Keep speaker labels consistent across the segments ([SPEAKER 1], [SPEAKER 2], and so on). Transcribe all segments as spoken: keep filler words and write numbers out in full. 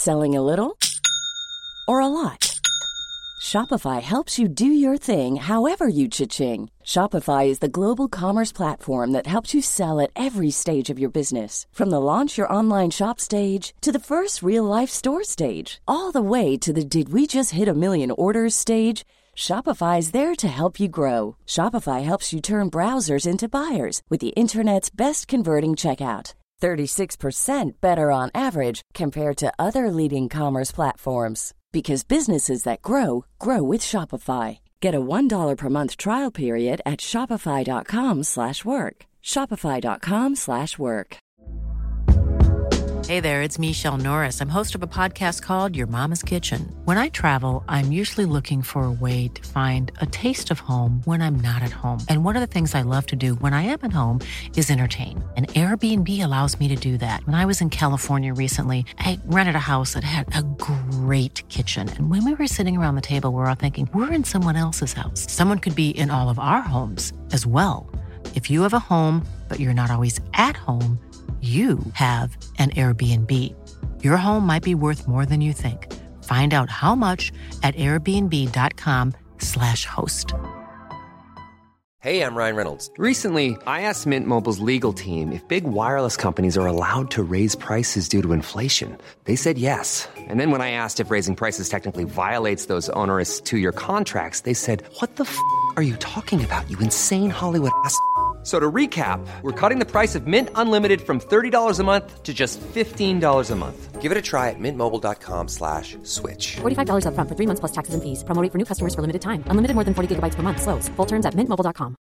[SPEAKER 1] Selling a little or a lot? Shopify helps you do your thing however you cha-ching. Shopify is the global commerce platform that helps you sell at every stage of your business. From the launch your online shop stage to the first real-life store stage, all the way to the did we just hit a million orders stage. Shopify is there to help you grow. Shopify helps you turn browsers into buyers with the internet's best converting checkout. thirty-six percent better on average compared to other leading commerce platforms. Because businesses that grow, grow with Shopify. Get a one dollar per month trial period at shopify.com slash work. Shopify.com slash work.
[SPEAKER 2] Hey there, it's Michelle Norris. I'm host of a podcast called Your Mama's Kitchen. When I travel, I'm usually looking for a way to find a taste of home when I'm not at home. And one of the things I love to do when I am at home is entertain. And Airbnb allows me to do that. When I was in California recently, I rented a house that had a great kitchen. And when we were sitting around the table, we were all thinking, we're in someone else's house. Someone could be in all of our homes as well. If you have a home, but you're not always at home, you have an Airbnb. Your home might be worth more than you think. Find out how much at airbnb.com slash host.
[SPEAKER 3] Hey, I'm Ryan Reynolds. Recently, I asked Mint Mobile's legal team if big wireless companies are allowed to raise prices due to inflation. They said yes. And then when I asked if raising prices technically violates those onerous two-year contracts, they said, what the f*** are you talking about, you insane Hollywood ass f- So to recap, we're cutting the price of Mint Unlimited from thirty dollars a month to just fifteen dollars a month. Give it a try at mintmobile.com slash switch.
[SPEAKER 4] forty-five dollars up front for three months plus taxes and fees. Promo rate for new customers for limited time. Unlimited more than forty gigabytes per month. Slows full terms at mint mobile dot com.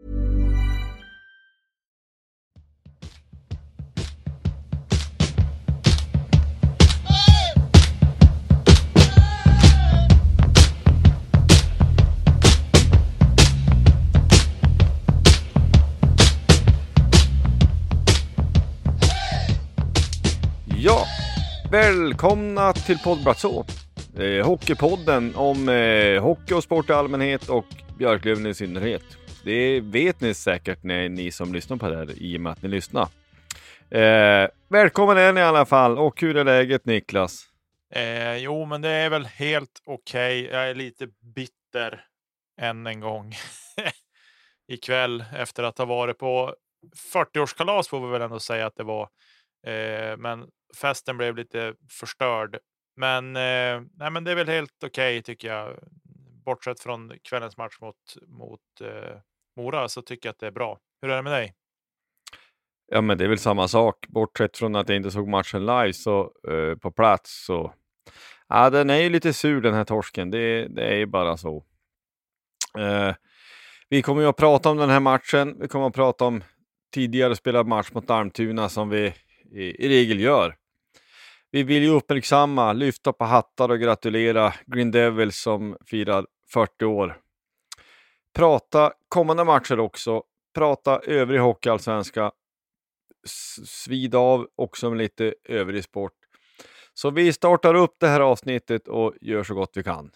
[SPEAKER 5] Ja, välkomna till Poddbratå. Eh, hockeypodden om eh, hockey och sport i allmänhet och Björklöven i synnerhet. Det vet ni säkert när ni som lyssnar på det här i och med att ni lyssnar. Eh, välkommen är ni i alla fall. Och hur är läget, Niklas?
[SPEAKER 6] Eh, jo, men det är väl helt okej. Okay. Jag är lite bitter än en gång ikväll efter att ha varit på fyrtioårskalas får vi väl ändå säga att det var. Eh, men festen blev lite förstörd. Men, eh, nej, men det är väl helt okej okay, tycker jag. Bortsett från kvällens match mot, mot eh, Mora så tycker jag att det är bra. Hur är det med dig?
[SPEAKER 5] Ja, men det är väl samma sak. Bortsett från att jag inte såg matchen live så eh, på plats så... Ja, den är ju lite sur den här torsken. Det, det är ju bara så. Eh, vi kommer ju att prata om den här matchen. Vi kommer att prata om tidigare spelad match mot Almtuna som vi i, i regel gör. Vi vill ju uppmärksamma, lyfta på hattar och gratulera Green Devils som firar fyrtio år. Prata kommande matcher också. Prata övrig hockeyallsvenska. Svida av också med lite övrig sport. Så vi startar upp det här avsnittet och gör så gott vi kan.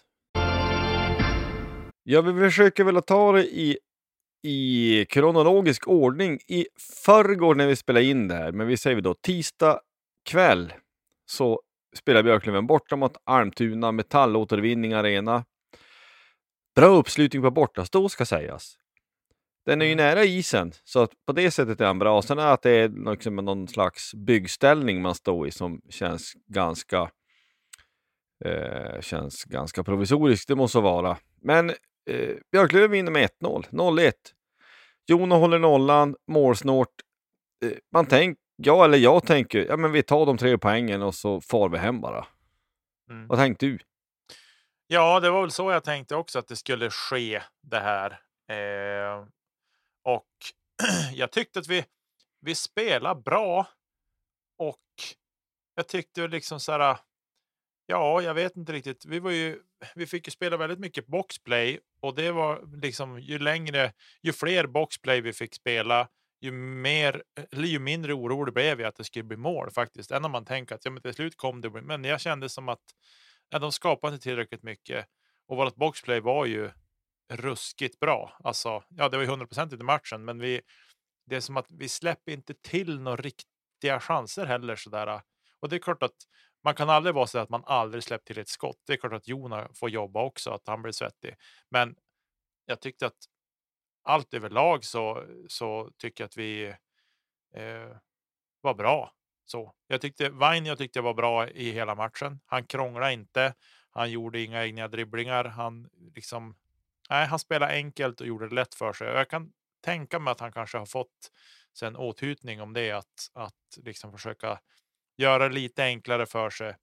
[SPEAKER 5] Ja, vi försöker väl att ta det i, i kronologisk ordning. I förrgår när vi spelar in det här, men vi säger då tisdag kväll så spelar Björklöven borta mot Almtuna Metallåtervinning Arena. Bra uppslutning på bortastå ska sägas. Den är ju nära isen, så att på det sättet är den bra. Sen är att det är liksom någon slags byggställning man står i som känns ganska eh, känns ganska provisoriskt, det måste vara. Men eh, Björklöven vinner med ett noll, noll ett. Jono håller nollan, målsnårt. Eh, man tänker, ja eller jag tänker, ja men vi tar de tre poängen och så far vi hem bara. Mm. Vad tänkte du?
[SPEAKER 6] Ja, det var väl så jag tänkte också att det skulle ske det här. Eh... Och jag tyckte att vi, vi spelar bra. Och jag tyckte liksom så här. Ja, jag vet inte riktigt. Vi var ju, vi fick ju spela väldigt mycket boxplay. Och det var liksom ju längre, ju fler boxplay vi fick spela. Ju mer, eller ju mindre orolig blev jag att det skulle bli mål faktiskt. Än om man tänker att ja, men till slut kom det. Men jag kände som att ja, de skapade inte tillräckligt mycket. Och vårt boxplay var ju ruskigt bra. Alltså, ja, det var ju hundra procent i matchen, men vi, det är som att vi släpper inte till några riktiga chanser heller sådär. Och det är klart att man kan aldrig vara så att man aldrig släppt till ett skott. Det är klart att Jona får jobba också, att han blir svettig. Men jag tyckte att allt överlag så, så tycker jag att vi eh, var bra. Så jag tyckte Vain, jag tyckte jag var bra i hela matchen. Han krånglade inte. Han gjorde inga egna dribblingar. Han liksom, nej, han spelade enkelt och gjorde det lätt för sig. Jag kan tänka mig att han kanske har fått sen åthutning om det, att, att liksom försöka göra det lite enklare för sig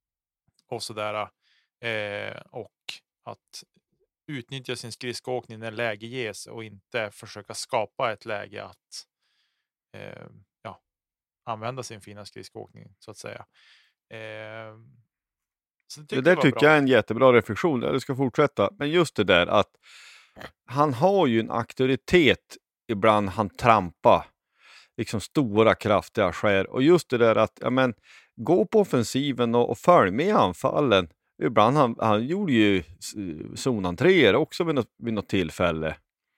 [SPEAKER 6] och sådär. Eh, och att utnyttja sin skridskoåkning när läge ges och inte försöka skapa ett läge att eh, ja, använda sin fina skridskoåkning så att säga. Eh, så
[SPEAKER 5] det där tycker jag är en jättebra reflektion. Du ska fortsätta. Men just det där att han har ju en auktoritet ibland, han trampar liksom stora kraftiga skär. Och just det där att ja, men, gå på offensiven och, och följ med anfallen. Ibland han, han gjorde ju zonantréer också vid något, vid något tillfälle.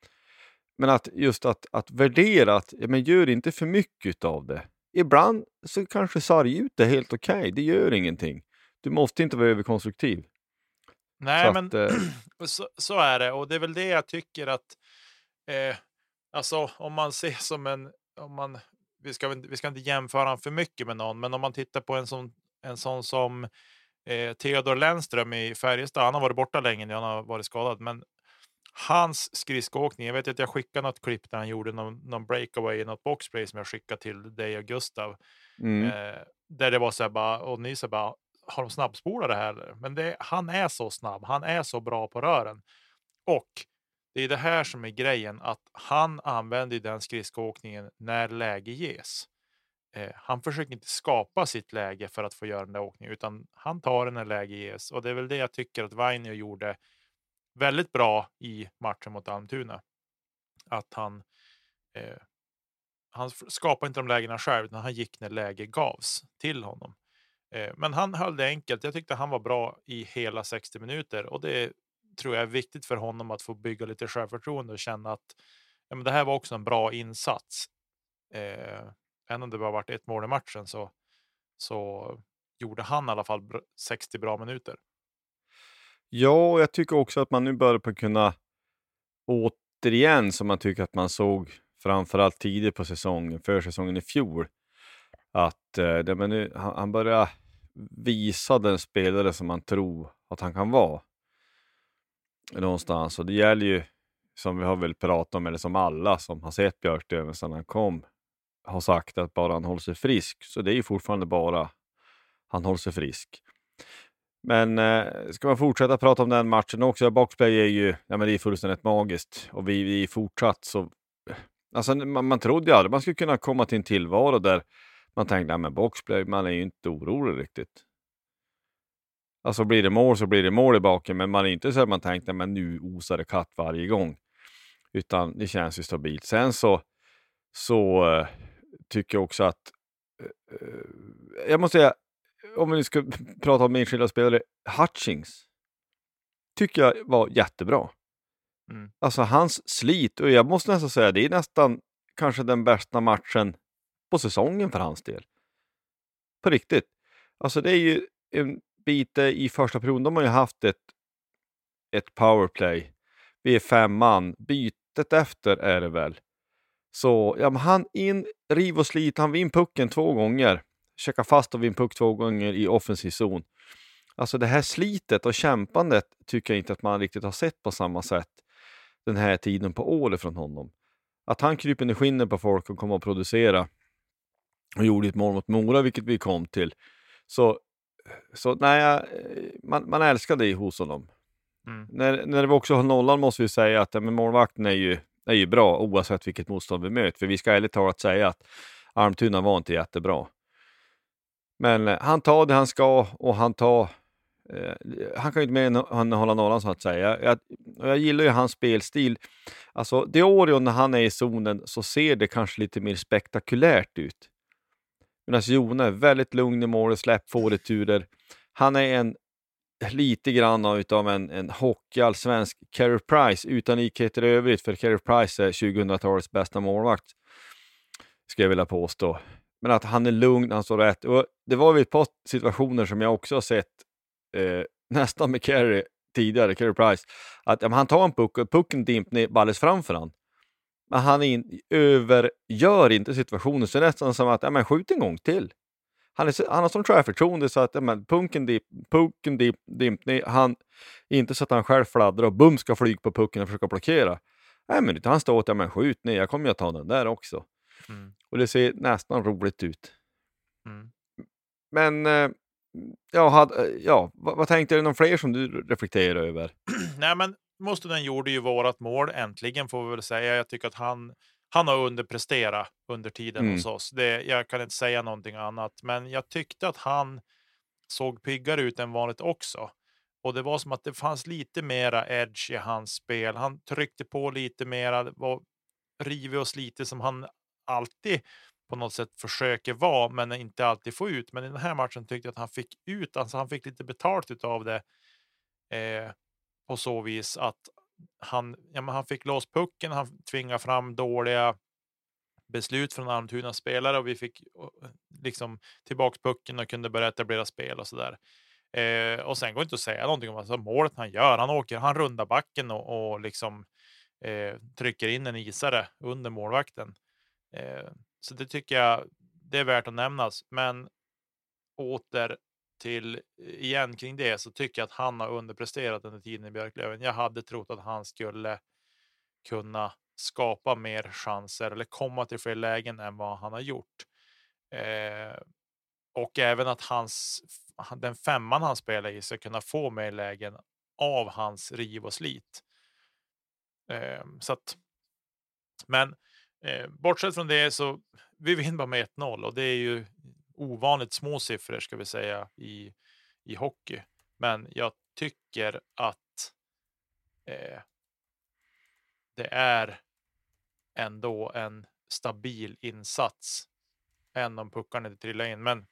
[SPEAKER 5] Men att just att, att värdera att ja, men gör inte för mycket av det. Ibland så kanske sarg ut det helt okej. Okay. Det gör ingenting. Du måste inte vara överkonstruktiv.
[SPEAKER 6] Nej,
[SPEAKER 5] så
[SPEAKER 6] men
[SPEAKER 5] att, eh...
[SPEAKER 6] så, så är det. Och det är väl det jag tycker att eh, alltså om man ser som en om man, vi, ska, vi ska inte jämföra han för mycket med någon, men om man tittar på en sån, en sån som eh, Theodor Lennström i Färjestad, han har varit borta länge nu, han har varit skadad, men hans skridskoåkning, jag vet att jag skickade något klipp där han gjorde någon, någon breakaway i något boxplay som jag skickade till dig och Gustav. Mm. Eh, där det var så här bara, och ni så bara, har de snabbspolat det här? Men det, han är så snabb, han är så bra på rören. Och det är det här som är grejen, att han använder den skridskoåkningen när läge ges. Eh, han försöker inte skapa sitt läge för att få göra den där åkningen, utan han tar den när läge ges. Och det är väl det jag tycker att Vainio gjorde väldigt bra i matchen mot Almtuna. Att han eh, han skapade inte de lägena själv, utan han gick när läge gavs till honom. Eh, men han höll det enkelt. Jag tyckte han var bra i hela sextio minuter, och det tror jag är viktigt för honom att få bygga lite självförtroende och känna att ja, men det här var också en bra insats. Eh, även om det bara varit ett mål i matchen så, så gjorde han i alla fall sextio bra minuter.
[SPEAKER 5] Ja, jag tycker också att man nu börjar på kunna återigen, som man tycker att man såg framförallt tidigt på säsongen, för säsongen i fjol, att eh, men nu, han, han börjar visa den spelare som man tror att han kan vara någonstans. Och det gäller ju, som vi har väl pratat om, eller som alla som har sett Björklöven sedan han kom har sagt, att bara han håller sig frisk. Så det är ju fortfarande bara han håller sig frisk. Men eh, ska man fortsätta prata om den matchen också? Boxplay är ju, ja, men det är fullständigt magiskt. Och vi, vi fortsatt så, alltså man, man trodde ju aldrig man skulle kunna komma till en tillvaro där man tänkte, ja men boxplay, man är ju inte orolig riktigt. Alltså blir det mål så blir det mål i baken, men man är inte så att man tänkte, men nu osar det katt varje gång. Utan det känns ju stabilt. Sen så, så uh, tycker jag också att uh, jag måste säga, om vi ska prata om enskilda spelare, Hutchings tycker jag var jättebra. Mm. Alltså hans slit, och jag måste nästan säga, det är nästan kanske den bästa matchen på säsongen för hans del. På riktigt. Alltså det är ju en bit i första perioden, de har ju haft ett, ett powerplay. Vi är fem man. Bytet efter är det väl. Så ja, men han in, riv och slit, han vinner pucken två gånger. Checkar fast och vinner puck två gånger i offensiv zon. Alltså det här slitet och kämpandet tycker jag inte att man riktigt har sett på samma sätt den här tiden på året från honom. Att han kryper ner skinnen på folk och kommer att producera och gjorde ett mål mot Mora, vilket vi kom till. Så, så nej, man, man älskar det hos honom. Mm. När, när vi också har nollan måste vi säga att ja, men målvakten är ju, är ju bra oavsett vilket motstånd vi möter. För vi ska ärligt talat säga att Almtuna var inte jättebra. Men eh, han tar det han ska, och han tar eh, han kan ju inte mer än hålla nollan så att säga. Jag, jag gillar ju hans spelstil. Alltså det året när han är i zonen så ser det kanske lite mer spektakulärt ut. Medan Jona är väldigt lugn i målet, släpp få returer. Han är en lite grann utav en, en hockeyallsvensk Carey Price utan likheter övrigt, för Carey Price är tjugohundratalets bästa målvakt, ska jag vilja påstå. men att han är lugn, han står rätt. Och det var väl ett par situationer som jag också har sett eh, nästan med Carey tidigare, Carey Price, att ja, han tar en puck och pucken dimp ner alldeles framför han. Men han in, övergör inte situationen, så det är nästan som att ja, men skjut en gång till. Han, är, han har sån tvärförtroende så att ja, men, pucken dimp, pucken dimp, dimp ner, han, inte så att han själv fladdrar och bum ska flyga på pucken och försöka blockera. Nej, men han står åt, ja men skjut ner, jag kommer ju att ta den där också. Mm. Och det ser nästan roligt ut. Mm. Men eh, ja, had, ja vad, vad tänkte du, någon fler som du reflekterar över?
[SPEAKER 6] Nej, men Mustonen gjorde ju vårat mål, äntligen får vi väl säga. Jag tycker att han, han har underpresterat under tiden mm. hos oss. Det, jag kan inte säga någonting annat, men jag tyckte att han såg piggare ut än vanligt också. Och det var som att det fanns lite mera edge i hans spel. Han tryckte på lite mera, det var rivig och lite som han alltid på något sätt försöker vara, men inte alltid få ut. Men i den här matchen tyckte jag att han fick ut, alltså han fick lite betalt utav det eh, på så vis att han, ja, men han fick lås pucken, han tvingade fram dåliga beslut från Almtunas spelare och vi fick liksom tillbaka pucken och kunde börja etablera spel och sådär. Eh, och sen går inte att säga någonting om alltså, målet han gör. Han åker, han rundar backen och, och liksom eh, trycker in en isare under målvakten. Eh, så det tycker jag det är värt att nämnas. Men åter till igen kring det så tycker jag att han har underpresterat under tiden i Björklöven. Jag hade trott att han skulle kunna skapa mer chanser eller komma till fler lägen än vad han har gjort. Eh, och även att hans den femman han spelar i ska kunna få mer lägen av hans riv och slit. Eh, så att, men eh, bortsett från det så vi vinner bara med ett noll och det är ju ovanligt små siffror ska vi säga i, i hockey. Men jag tycker att eh, det är ändå en stabil insats än om puckarna inte trillar in. Men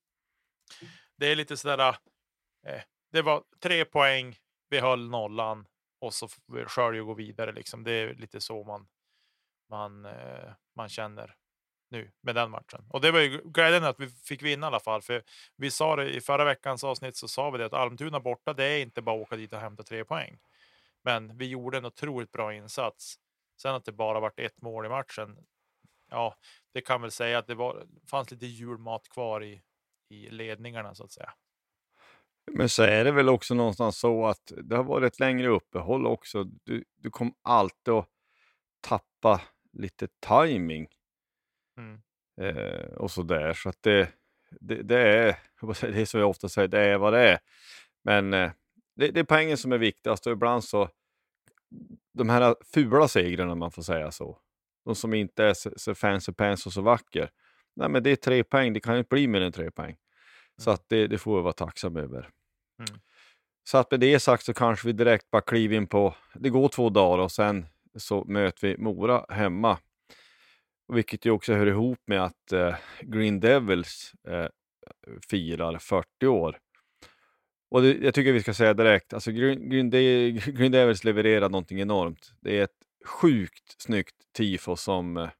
[SPEAKER 6] det är lite sådär eh, det var tre poäng, vi höll nollan och så skölj och gå vidare liksom. Det är lite så man man, eh, man känner nu med den matchen. Och det var ju glädjande att vi fick vinna i alla fall. För vi sa det i förra veckans avsnitt så sa vi det att Almtuna borta, det är inte bara åka dit och hämta tre poäng. Men vi gjorde en otroligt bra insats. Sen att det bara varit ett mål i matchen. Ja, det kan väl säga att det var, fanns lite julmat kvar i, i ledningarna så att säga.
[SPEAKER 5] Men så är det väl också någonstans så att det har varit ett längre uppehåll också. Du, du kommer alltid att tappa lite timing. Mm. Eh, och så där. Så att det, det, det är det är som jag ofta säger, det är vad det är. Men eh, det, det är poängen som är viktigast och ibland så de här fula segrarna man får säga så. De som inte är så, så fancy pants och så vacker. Nej men det är tre poäng, det kan inte bli mer än tre poäng. Mm. Så att det, det får vi vara tacksam över. Mm. Så att med det sagt så kanske vi direkt bara kliver in på, det går två dagar och sen så möter vi Mora hemma. Vilket ju också hör ihop med att eh, Green Devils eh, firar fyrtio år. Och det, jag tycker vi ska säga direkt, alltså Green, Green, De- Green Devils levererar någonting enormt. Det är ett sjukt snyggt tifo som,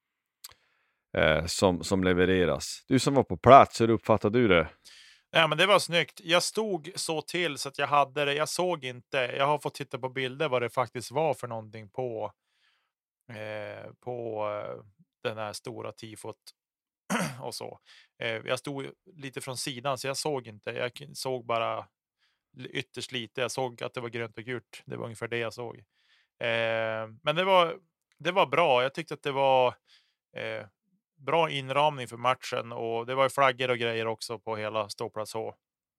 [SPEAKER 5] eh, som, som levereras. Du som var på plats, hur uppfattade du det?
[SPEAKER 6] Ja, men det var snyggt. Jag stod så till så att jag hade det. Jag såg inte. Jag har fått titta på bilder vad det faktiskt var för någonting på eh, på eh, den här stora tifot och så. Eh, jag stod lite från sidan så jag såg inte. Jag såg bara ytterst lite. Jag såg att det var grönt och gult. Det var ungefär det jag såg. Eh, men det var det var bra. Jag tyckte att det var eh, bra inramning för matchen och det var flaggor och grejer också på hela ståplats H.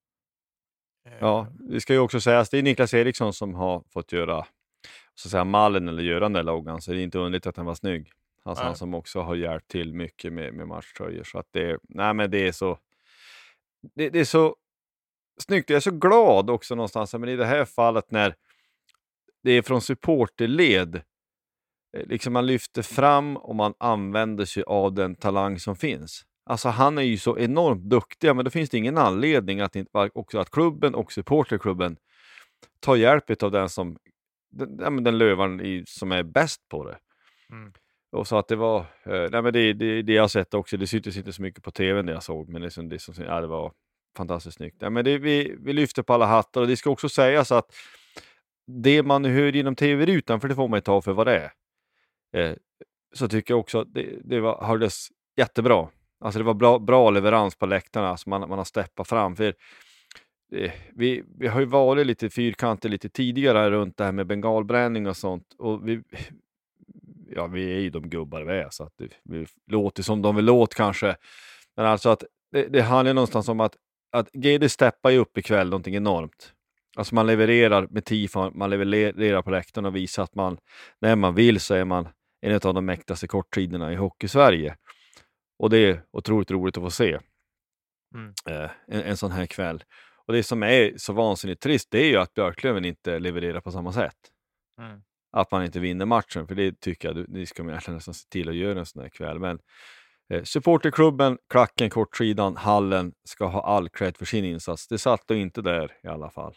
[SPEAKER 5] Ja, det ska ju också sägas, det är Niklas Eriksson som har fått göra så att säga mallen eller göra den där loggan, så det är inte underligt att den var snygg. Alltså han som också har hjälpt till mycket med, med matchtröjor, så att det, nej men det är så det, det är så snyggt. Jag är så glad också någonstans, men i det här fallet när det är från supporterled liksom man lyfter fram och man använder sig av den talang som finns. Alltså han är ju så enormt duktig, men då finns det ingen anledning att inte också att klubben och supporterklubben tar hjälp av den som den, den lövan i, som är bäst på det. Mm. Och så att det var, eh, nej men det, det, det jag har sett också, det syntes inte så mycket på tvn det jag såg, men det, som, det, som, ja, det var fantastiskt snyggt. Ja, men det, vi, vi lyfter på alla hattar, och det ska också sägas att det man hör genom tv-rutan, för det får man ju ta för vad det är, eh, så tycker jag också att det, det var, hördes jättebra. Alltså det var bra, bra leverans på läktarna, alltså man, man har steppat fram. För eh, vi, vi har ju varit lite fyrkanter lite tidigare runt det här med bengalbränning och sånt, och vi, ja, vi är ju de gubbar vi är, så att det, vi låter som de vill låt kanske. Men alltså att det, det handlar någonstans om att, att G D steppar ju upp ikväll någonting enormt. Alltså man levererar med tifon, man levererar på läktaren och visar att man, när man vill, så är man en av de mäktigaste korttiderna i hockey-Sverige. Och det är otroligt roligt att få se
[SPEAKER 6] Mm.
[SPEAKER 5] eh, en, en sån här kväll. Och det som är så vansinnigt trist, det är ju att Björklöven inte levererar på samma sätt.
[SPEAKER 6] Mm.
[SPEAKER 5] Att man inte vinner matchen, för det tycker jag det ska man egentligen nästan se till att göra en sån här kväll. Men eh, supporterklubben, klacken, kortsidan, hallen ska ha all cred för sin insats. Det satt då inte där i alla fall.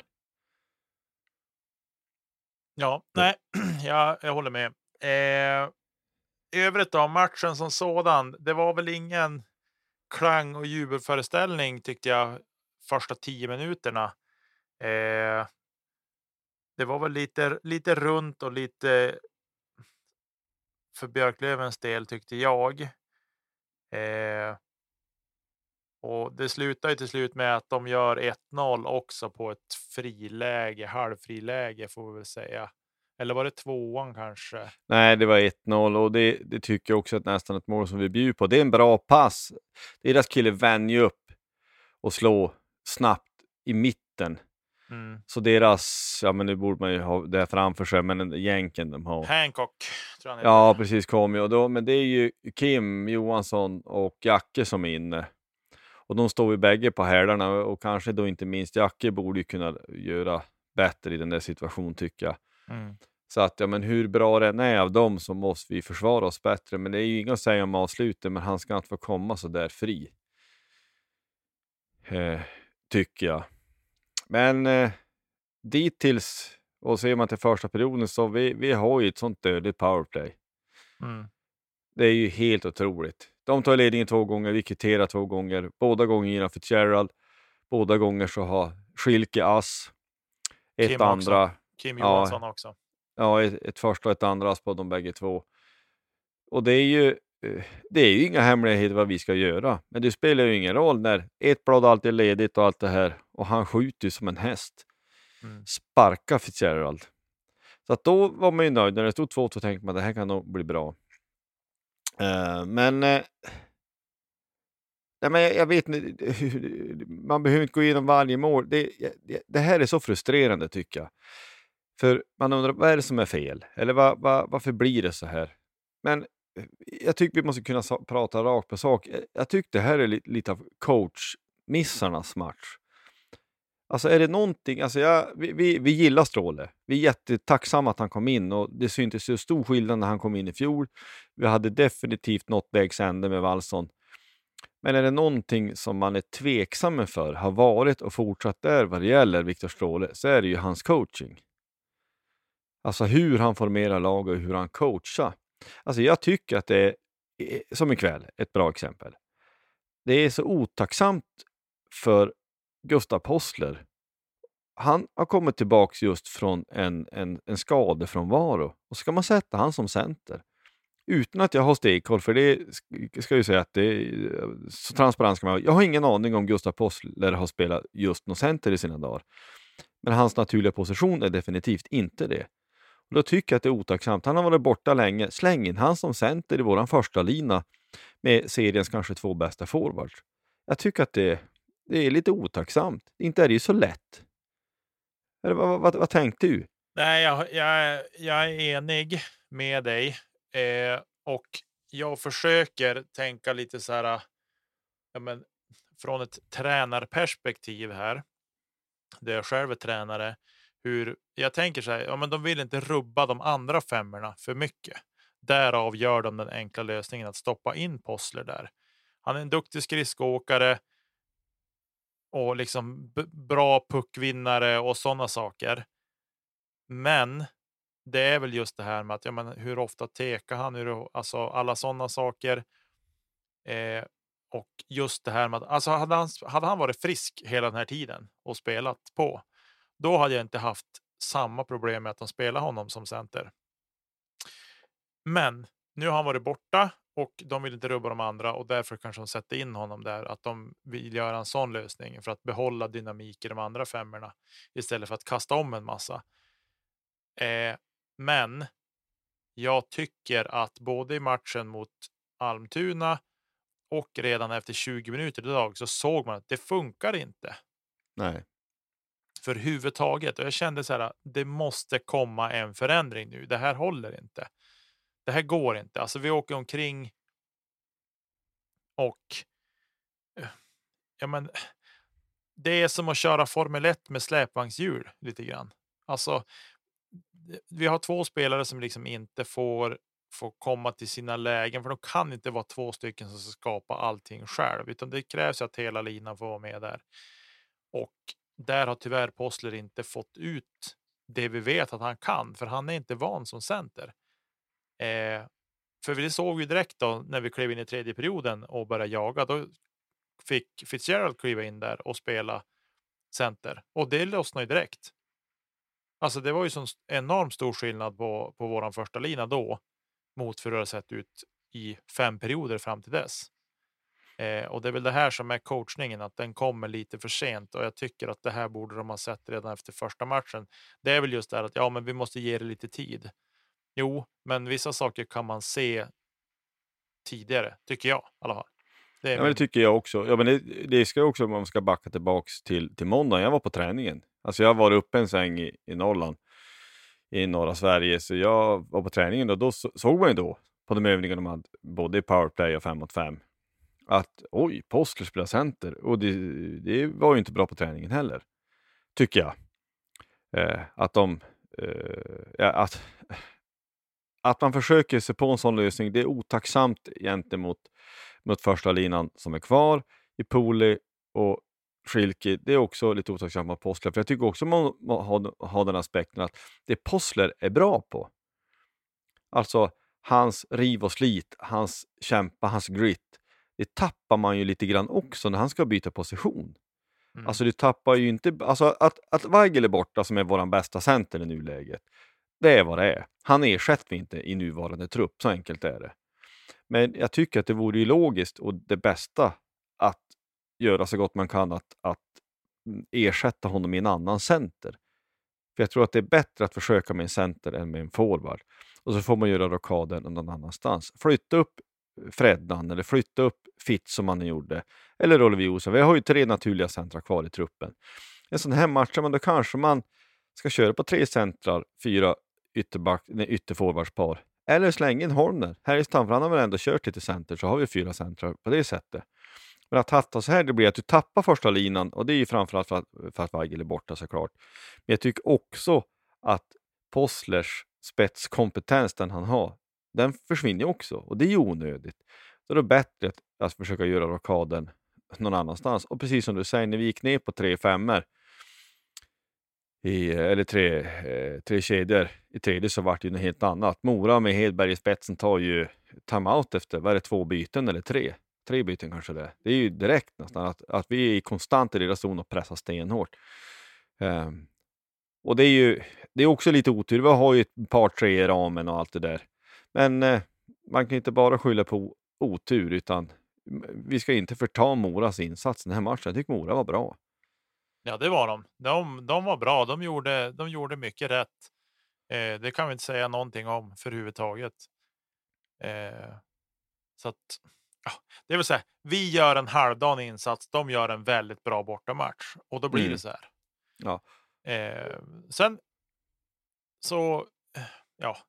[SPEAKER 6] Ja, nej, jag, jag håller med. Eh, övrigt då, matchen som sådan, det var väl ingen klang- och jubelföreställning tyckte jag första tio minuterna. Eh, det var väl lite, lite runt och lite för Björklövens del tyckte jag. Eh, och det slutar ju till slut med att de gör ett noll också på ett friläge, halvfriläge får vi väl säga. Eller var det tvåan kanske?
[SPEAKER 5] Nej, det var ett noll, och det, det tycker jag också att nästan ett mål som vi bjuder på. Det är en bra pass. Deras kille vänjer upp och slå snabbt i mitten.
[SPEAKER 6] Mm.
[SPEAKER 5] Så deras, ja men nu borde man ju ha det framför sig, men jänken de har.
[SPEAKER 6] Hancock tror jag.
[SPEAKER 5] Ja, precis, kom ju. Och då, men det är ju Kim Johansson och Jacke som är inne. Och de står ju bägge på härdarna, och kanske då inte minst Jacke borde ju kunna göra bättre i den där situationen tycker jag.
[SPEAKER 6] Mm.
[SPEAKER 5] Så att, ja men hur bra den är av dem så måste vi försvara oss bättre. Men det är ju inget att säga om avslutet, men han ska inte få komma så där fri. Eh, tycker jag. Men eh, dittills, och ser man till första perioden, så vi, vi har ju ett sånt dödligt powerplay.
[SPEAKER 6] Mm.
[SPEAKER 5] Det är ju helt otroligt. De tar ledningen två gånger, vi kvitterar två gånger. Båda gånger genom Fitzgerald. Båda gånger så har Schilke ass. Ett
[SPEAKER 6] Kim
[SPEAKER 5] andra.
[SPEAKER 6] också. Kim Johansson
[SPEAKER 5] ja,
[SPEAKER 6] också.
[SPEAKER 5] Ja, ett, ett första och ett andra ass på de bägge två. Och det är ju det är ju inga hemligheter vad vi ska göra. Men det spelar ju ingen roll när ett blad alltid är ledigt och allt det här. Och han skjuter som en häst.
[SPEAKER 6] Mm.
[SPEAKER 5] Sparka Fitzgerald. Så att då var man ju nöjd. När det stod två två tänkte man att det här kan nog bli bra. Uh, men... Uh, nej, men jag, jag vet inte. Man behöver inte gå igenom varje mål. Det, det, det här är så frustrerande tycker jag. För man undrar, vad är det som är fel? Eller vad, vad, varför blir det så här? Men jag tycker vi måste kunna sa- prata rakt på sak. Jag tycker det här är li- lite av coachmissarnas match. Alltså är det någonting, alltså jag, vi, vi, vi gillar Stråle. Vi är jättetacksamma att han kom in, och det syntes så stor skillnad när han kom in i fjol. Vi hade definitivt nått vägs ände med Wallson. Men är det någonting som man är tveksam för, har varit och fortsatt där vad det gäller Viktor Stråle, så är det ju hans coaching. Alltså hur han formerar lag och hur han coachar. Alltså jag tycker att det är, som ikväll, ett bra exempel. Det är så otacksamt för Gustav Possler. Han har kommit tillbaka just från en, en, en skadefrånvaro. Och så ska man sätta han som center. Utan att jag har stegkoll, för det ska jag ju säga att det är så transparent ska man. Jag har ingen aning om Gustav Possler har spelat just någon center i sina dagar. Men hans naturliga position är definitivt inte det. Och då tycker jag att det är otacksamt. Han har varit borta länge. Släng in han som center i våran första lina med seriens kanske två bästa forwards. Jag tycker att det, det är lite otacksamt. Inte är det ju så lätt. Eller, vad, vad, vad tänkte du?
[SPEAKER 6] Nej, jag, jag, jag är enig med dig. Eh, och jag försöker tänka lite så här, ja, men, från ett tränarperspektiv här. Där jag själv är tränare. Hur, jag tänker så här, ja, men de vill inte rubba de andra femmorna för mycket. Därav gör de den enkla lösningen att stoppa in Possler där. Han är en duktig skridskoåkare och liksom b- bra puckvinnare och sådana saker. Men det är väl just det här med att ja, men hur ofta tekar han, hur, alltså alla sådana saker. Eh, och just det här med att alltså hade, han, hade han varit frisk hela den här tiden och spelat på, då hade jag inte haft samma problem med att de spelar honom som center. Men nu har han varit borta och de vill inte rubba de andra och därför kanske de sätter in honom där. Att de vill göra en sån lösning för att behålla dynamik i de andra femmorna istället för att kasta om en massa. Eh, men jag tycker att både i matchen mot Almtuna och redan efter tjugo minuter idag så såg man att det funkar inte.
[SPEAKER 5] Nej.
[SPEAKER 6] För huvudtaget. Och jag kände så här, det måste komma en förändring nu. Det här håller inte. Det här går inte. Alltså vi åker omkring och ja, men det är som att köra Formel ett med släpvagnshjul lite grann. Alltså vi har två spelare som liksom inte får får komma till sina lägen, för de kan inte vara två stycken som ska skapa allting själv, utan det krävs att hela linan får vara med där. Och där har tyvärr Postler inte fått ut det vi vet att han kan, för han är inte van som center. Eh, för vi såg ju direkt då när vi klev in i tredje perioden och började jaga, då fick Fitzgerald kliva in där och spela center. Och det lossnade ju direkt. Alltså det var ju sån enormt stor skillnad på, på våran första lina då mot hur det har sett ut i fem perioder fram till dess. Eh, och det är väl det här som är coachningen, att den kommer lite för sent, och jag tycker att det här borde de ha sett redan efter första matchen. Det är väl just det att ja, men vi måste ge det lite tid. Jo, men vissa saker kan man se tidigare, tycker jag i alla fall. Det, är
[SPEAKER 5] ja, men det tycker jag också. Ja, men det, det ska också, om man ska backa tillbaks till, till måndag. Jag var på träningen. Alltså jag var uppe en sväng i, i Norrland, i norra Sverige, så jag var på träningen och då så, såg man ju då på de övningarna de hade både i powerplay och fem mot fem att oj, Postler spelar center, och det, det var ju inte bra på träningen heller, tycker jag. Eh, att de eh, ja, att att man försöker se på en sån lösning, det är otacksamt gentemot mot första linan som är kvar i Poli och Schilke. Det är också lite otacksamt med Postler, för jag tycker också man har, har den aspekten att det Postler är bra på, alltså hans riv och slit, hans kämpa, hans grit, det tappar man ju lite grann också när han ska byta position. Mm. Alltså du tappar ju inte, alltså att, att Weigel är borta som är våran bästa center i nuläget, det är vad det är. Han ersätter vi inte i nuvarande trupp, så enkelt är det. Men jag tycker att det vore ju logiskt och det bästa att göra så gott man kan att, att ersätta honom i en annan center. För jag tror att det är bättre att försöka med en center än med en forward. Och så får man göra rockaden någon annanstans. Flytta upp Freddan eller flytta upp Fitz som man gjorde. Eller Oliver Josef. Vi har ju tre naturliga centrar kvar i truppen. En sån här match, men då kanske man ska köra på tre centrar, fyra ytterback, nej, ytterforwardspar. Eller slänga in Horner. Här i stan, för han har väl ändå kört lite center, så har vi fyra centrar på det sättet. Men att hatta så här, det blir att du tappar första linan, och det är ju framförallt för att, för att Weigel är borta såklart. Men jag tycker också att Postlers spetskompetens den han har, den försvinner också, och det är ju onödigt. Så det är bättre att, att försöka göra rockaden någon annanstans. Och precis som du säger, när vi gick ner på tre femmer i, eller tre, eh, tre kedjor i tredje, så vart det ju något helt annat. Mora med Hedberg i spetsen tar ju timeout efter, vad är det, två byten eller tre? Tre byten kanske det. Det är ju direkt nästan att, att vi är konstant i deras zon och pressar stenhårt. Um, och det är ju det är också lite otur. Vi har ju ett par tre i ramen och allt det där. Men eh, man kan inte bara skylla på otur, utan vi ska inte förta Moras insats den här matchen. Jag tycker Mora var bra.
[SPEAKER 6] Ja, det var de. De, de var bra. De gjorde, de gjorde mycket rätt. Eh, det kan vi inte säga någonting om för huvudtaget. Eh, så att ja, det vill säga, vi gör en halvdan insats, de gör en väldigt bra bortamatch, och då blir mm. det så här.
[SPEAKER 5] Ja.
[SPEAKER 6] Eh, sen så ja.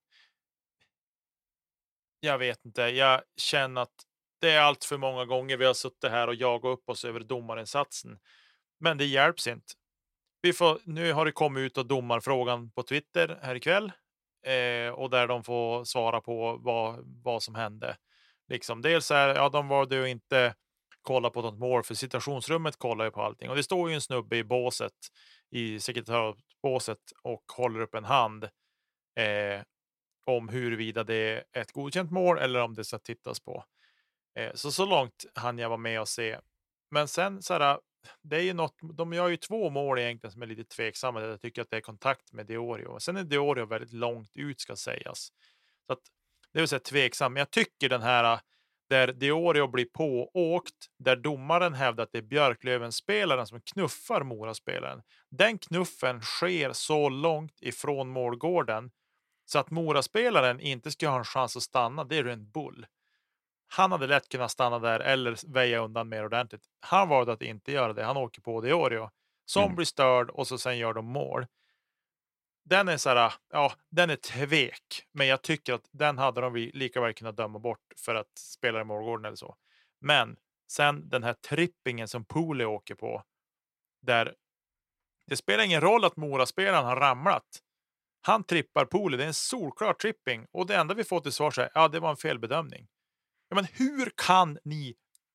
[SPEAKER 6] Jag vet inte. Jag känner att det är allt för många gånger vi har suttit här och jagat upp oss över domarinsatsen. Men det hjälps inte. Vi får, nu har det kommit ut och domarfrågan på Twitter här ikväll. Eh, och där de får svara på vad, vad som hände. Liksom, dels är ja, de var det ju inte kolla på något mål, för situationsrummet kollar ju på allting. Och det står ju en snubbe i båset, i sekretariatbåset, och håller upp en hand. eh, om huruvida det är ett godkänt mål eller om det ska tittas på. Eh, så så långt hann jag vara med och se. Men sen så här, det är ju något, de gör ju två mål egentligen som är lite tveksamma. Jag tycker att det är kontakt med Diorio. Sen är Diorio väldigt långt ut ska sägas. Så att det vill säga tveksam. Men jag tycker den här där Diorio blir pååkt, där domaren hävdar att det är Björklöven-spelaren som knuffar Mora-spelaren. Den knuffen sker så långt ifrån målgården så att Mora-spelaren inte ska ha en chans att stanna. Det är en bull. Han hade lätt kunnat stanna där eller väja undan mer ordentligt. Han valde att inte göra det. Han åker på Diorio som
[SPEAKER 5] Mm.
[SPEAKER 6] blir störd och så sen gör de mål. Den är så här, ja, den är tvek. Men jag tycker att den hade de lika väl kunnat döma bort för att spela i målgården eller så. Men sen den här trippingen som Poole åker på. Där det spelar ingen roll att Mora-spelaren har ramlat. Han trippar Poole. Det är en solklar tripping. Och det enda vi får till svar är, ja, det var en felbedömning. Ja, men hur kan ni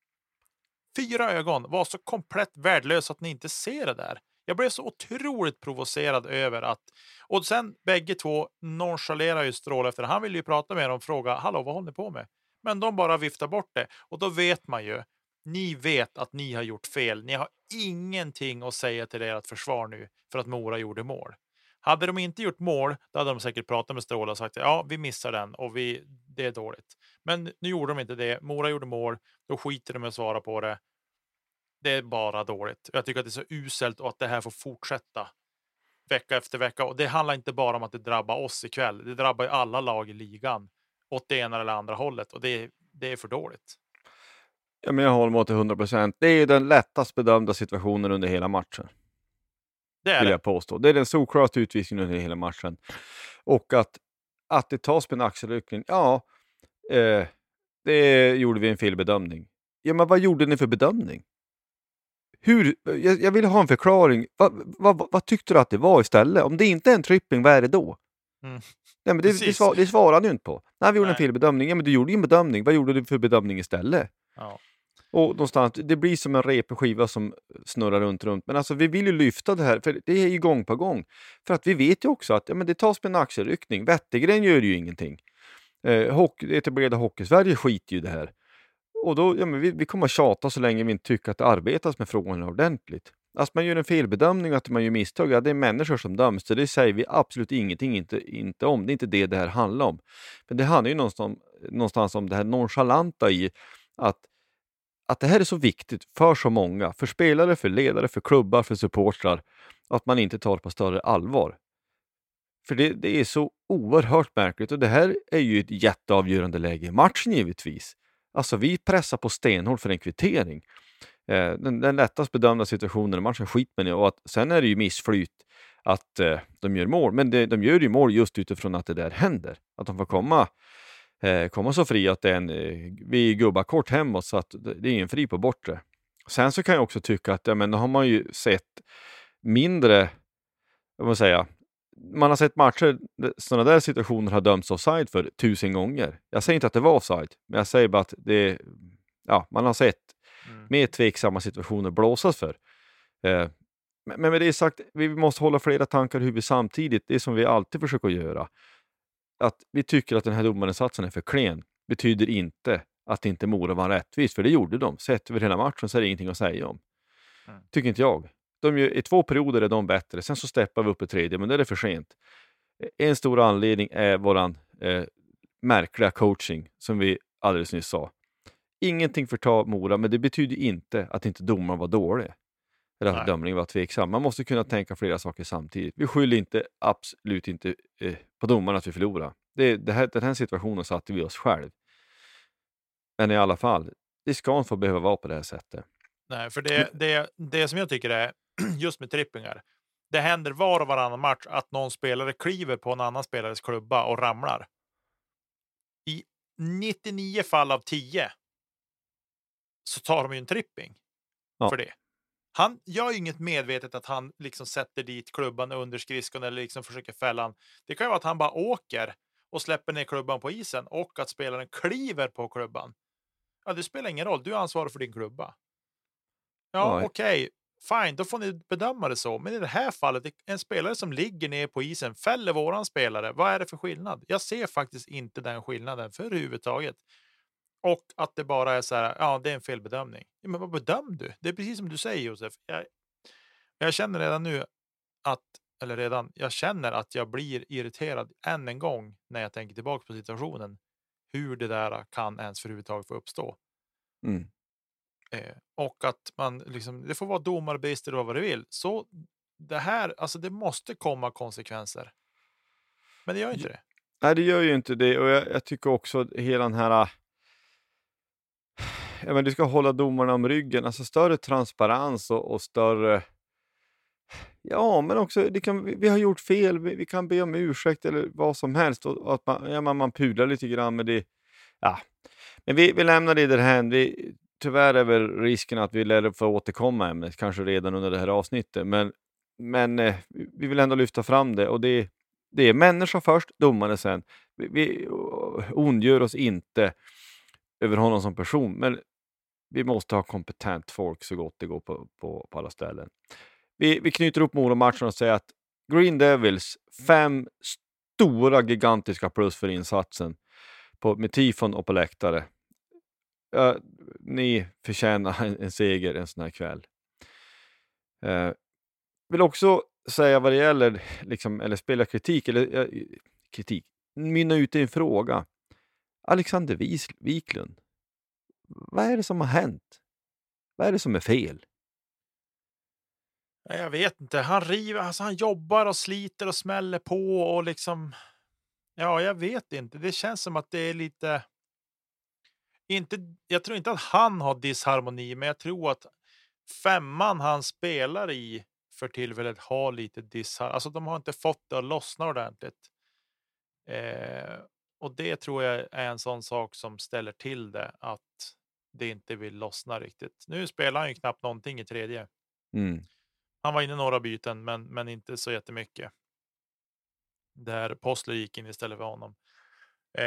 [SPEAKER 6] fyra ögon vara så komplett värdelösa att ni inte ser det där? Jag blev så otroligt provocerad över att... Och sen bägge två nonchalerar ju Stråle efter. Han vill ju prata med dem och fråga, hallå, vad håller ni på med? Men de bara viftar bort det. Och då vet man ju, ni vet att ni har gjort fel. Ni har ingenting att säga till ert försvar nu för att Mora gjorde mål. Hade de inte gjort mål, då hade de säkert pratat med Stråle och sagt, ja, vi missar den och vi, det är dåligt. Men nu gjorde de inte det. Mora gjorde mål, då skiter de med att svara på det. Det är bara dåligt. Jag tycker att det är så uselt och att det här får fortsätta vecka efter vecka. Och det handlar inte bara om att det drabbar oss ikväll. Det drabbar ju alla lag i ligan åt det ena eller andra hållet. Och det, det är för dåligt.
[SPEAKER 5] Ja, men jag håller med till hundra procent. Det är ju den lättast bedömda situationen under hela matchen.
[SPEAKER 6] Det är
[SPEAKER 5] vill
[SPEAKER 6] det.
[SPEAKER 5] jag påstå. Det är den solklart utvisningen under hela matchen. Och att, att det tas med en axelryckning, ja, eh, det gjorde vi en felbedömning. Ja, men vad gjorde ni för bedömning? Hur, jag, jag vill ha en förklaring. Vad, vad, vad tyckte du att det var istället? Om det inte är en tripping, vad är det då?
[SPEAKER 6] Mm.
[SPEAKER 5] Nej, men det, det, svar, det svarar du inte på. Nej, vi gjorde Nej. en felbedömning. Ja, men du gjorde ju en bedömning. Vad gjorde du för bedömning istället?
[SPEAKER 6] Ja.
[SPEAKER 5] Och någonstans, det blir som en repig skiva som snurrar runt, runt. Men alltså, vi vill ju lyfta det här, för det är ju gång på gång. För att vi vet ju också att ja, men det tas med en axelryckning. Wettergren gör ju ingenting. Eh, hockey, etablerade Hockeysverige skiter ju det här. Och då, ja, men vi, vi kommer att tjata så länge vi inte tycker att det arbetas med frågorna ordentligt. Alltså man gör en felbedömning, att man gör misstag, ja, det är människor som döms. Så det säger vi absolut ingenting inte, inte om. Det är inte det det här handlar om. Men det handlar ju någonstans, någonstans om det här nonchalanta i att att det här är så viktigt för så många, för spelare, för ledare, för klubbar, för supportrar, att man inte tar det på större allvar. För det, det är så oerhört märkligt, och det här är ju ett jätteavgörande läge i matchen givetvis. Alltså vi pressar på stenhårt för en kvittering. Eh, den, den lättast bedömda situationen i matchen skit med det, och att sen är det ju missflyt att eh, de gör mål, men det, de gör ju mål just utifrån att det där händer. Att de får komma Eh, komma så fri att det är en, eh, vi gubbar kort hemåt, så att det, det är en fri på bortre. Sen så kan jag också tycka att ja, men då har man ju sett mindre, vad man säga, man har sett matcher, sådana där situationer har dömts offside för tusen gånger. Jag säger inte att det var offside, men jag säger bara att det, ja, man har sett mm. mer tveksamma situationer blåsas för. Eh, men, men med det sagt, vi måste hålla flera tankar i huvudet samtidigt, det är som vi alltid försöker göra. Att vi tycker att den här domarinsatsen är för klen betyder inte att inte Mora var rättvis, för det gjorde de. Sett över hela matchen så är det ingenting att säga om. Mm. Tycker inte jag. De gör, i två perioder är de bättre, sen så steppar vi upp i tredje, men det är för sent. En stor anledning är våran eh, märkliga coaching som vi alldeles nyss sa. Ingenting förtar Mora, men det betyder inte att inte domaren var dålig. Eller att dömningen var tveksam. Man måste kunna tänka flera saker samtidigt. Vi skyller inte, absolut inte eh, på domaren att vi förlorar. Det, det här, den här situationen satte vi oss själv. Men i alla fall, det ska inte få behöva vara på det här sättet.
[SPEAKER 6] Nej, för det, det, det som jag tycker är just med trippingar. Det händer var och varannan match att någon spelare kliver på en annan spelares klubba och ramlar. I nittionio fall av tio så tar de ju en tripping ja. för det. Han gör ju inget medvetet att han liksom sätter dit klubban under skridskon eller liksom försöker fälla han. Det kan ju vara att han bara åker och släpper ner klubban på isen och att spelaren kliver på klubban. Ja, det spelar ingen roll. Du är ansvarig för din klubba. Ja, okej. Okay. fine, då får ni bedöma det så. Men i det här fallet, en spelare som ligger ner på isen fäller våran spelare. Vad är det för skillnad? Jag ser faktiskt inte den skillnaden för överhuvudtaget. Och att det bara är så här, ja, det är en felbedömning. Ja, men vad bedöm du? Det är precis som du säger, Josef. Jag, jag känner redan nu att, eller redan, jag känner att jag blir irriterad än en gång när jag tänker tillbaka på situationen. Hur det där kan ens för överhuvudtaget få uppstå.
[SPEAKER 5] Mm.
[SPEAKER 6] Eh, och att man liksom, det får vara domarbrister och vad det vill. Så det här, alltså det måste komma konsekvenser. Men det gör inte det.
[SPEAKER 5] Nej, det gör ju inte det. Och jag, jag tycker också att hela den här... Ja, men du ska hålla domarna om ryggen. Alltså större transparens och, och större... Ja, men också det kan, vi, vi har gjort fel. Vi, vi kan be om ursäkt eller vad som helst. Och, och att man, ja, man, man pudlar lite grann med det. Ja. Men vi, vi lämnar det därhän. Vi, tyvärr är väl risken att vi lär få återkomma ämnet. Kanske redan under det här avsnittet. Men, men eh, vi vill ändå lyfta fram det. Och det, det är människa först, domare sen. Vi, vi ondgör oss inte över honom som person. Men vi måste ha kompetent folk så gott det går på, på, på alla ställen. Vi, vi knyter upp Mora-matchen och säger att Green Devils, fem stora gigantiska plus för insatsen på, med tifon och på läktare. Uh, ni förtjänar en, en seger en sån här kväll. Uh, vill också säga vad det gäller liksom, eller spela kritik eller uh, kritik, mynna ut i en fråga. Alexander Wiklund, vad är det som har hänt? Vad är det som är fel?
[SPEAKER 6] Jag vet inte. Han river, alltså han jobbar och sliter och smäller på och liksom, ja, jag vet inte. Det känns som att det är lite, inte, jag tror inte att han har disharmoni, men jag tror att femman han spelar i för tillfället har lite disharmoni. Alltså de har inte fått det att lossna ordentligt. Eh, och det tror jag är en sån sak som ställer till det, att det inte vill lossna riktigt. Nu spelar han ju knappt någonting i tredje.
[SPEAKER 5] Mm.
[SPEAKER 6] Han var inne i några byten, men, men inte så jättemycket. Där Postler gick in istället för honom. Eh,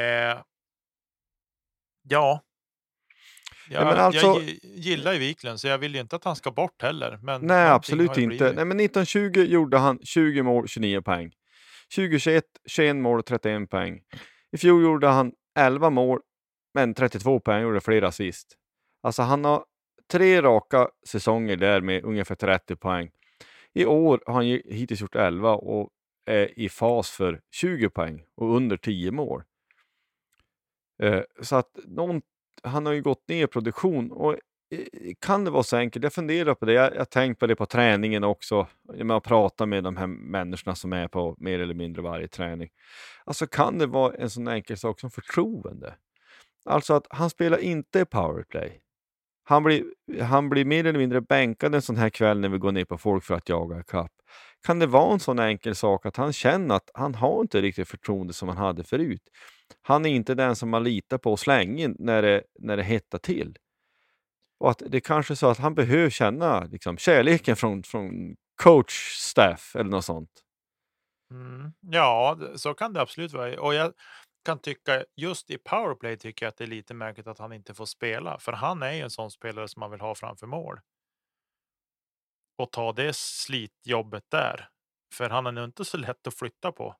[SPEAKER 6] ja. Jag,
[SPEAKER 5] ja men alltså,
[SPEAKER 6] jag gillar ju Wiklund, så jag vill ju inte att han ska bort heller. Men
[SPEAKER 5] nej, absolut inte. Nej, men nitton tjugo gjorde han tjugo mål, tjugonio poäng. tjugo tjugoett, tjugoett mål, trettioen poäng. I fjol gjorde han elva mål, men trettiotvå poäng, gjorde flera assist. Alltså han har tre raka säsonger där med ungefär trettio poäng. I år har han hittills gjort elva och är i fas för tjugo poäng och under tio mål. Eh, så att någon, han har ju gått ner i produktion och eh, kan det vara så enkelt? Jag funderar på det. Jag har tänkt på det på träningen också. När man pratar med de här människorna som är på mer eller mindre varje träning. Alltså kan det vara en sån enkel sak som förtroende? Alltså att han spelar inte powerplay. Han blir, han blir mer eller mindre bänkad en sån här kväll när vi går ner på folk för att jaga kapp. Kan det vara en sån enkel sak att han känner att han har inte riktigt förtroende som han hade förut? Han är inte den som man litar på slängen när det, när det hettar till. Och att det kanske är så att han behöver känna liksom, kärleken från, från coach-staff eller något sånt.
[SPEAKER 6] Mm. Ja, så kan det absolut vara. Och jag kan tycka, just i powerplay tycker jag att det är lite märkligt att han inte får spela. För han är ju en sån spelare som man vill ha framför mål. Och ta det slitjobbet där. För han är nu inte så lätt att flytta på.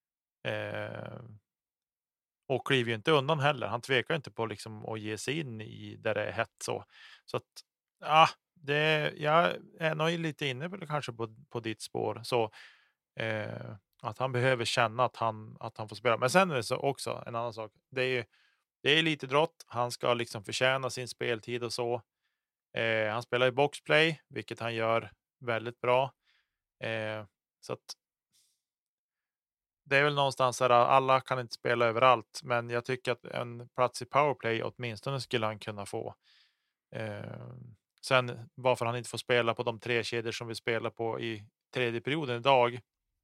[SPEAKER 6] Eh, och kliver ju inte undan heller. Han tvekar inte på liksom att ge sig in i där det är hett så. Så att, ja, det, jag är nog lite inne på, kanske på, på ditt spår. Så eh, att han behöver känna att han, att han får spela. Men sen är det så också en annan sak. Det är, det är lite drott. Han ska liksom förtjäna sin speltid och så. Eh, han spelar i boxplay, vilket han gör väldigt bra. Eh, så att det är väl någonstans här, alla kan inte spela överallt, men jag tycker att en plats i powerplay åtminstone skulle han kunna få. Eh, sen varför han inte får spela på de tre kedjor som vi spelar på i tredje perioden idag.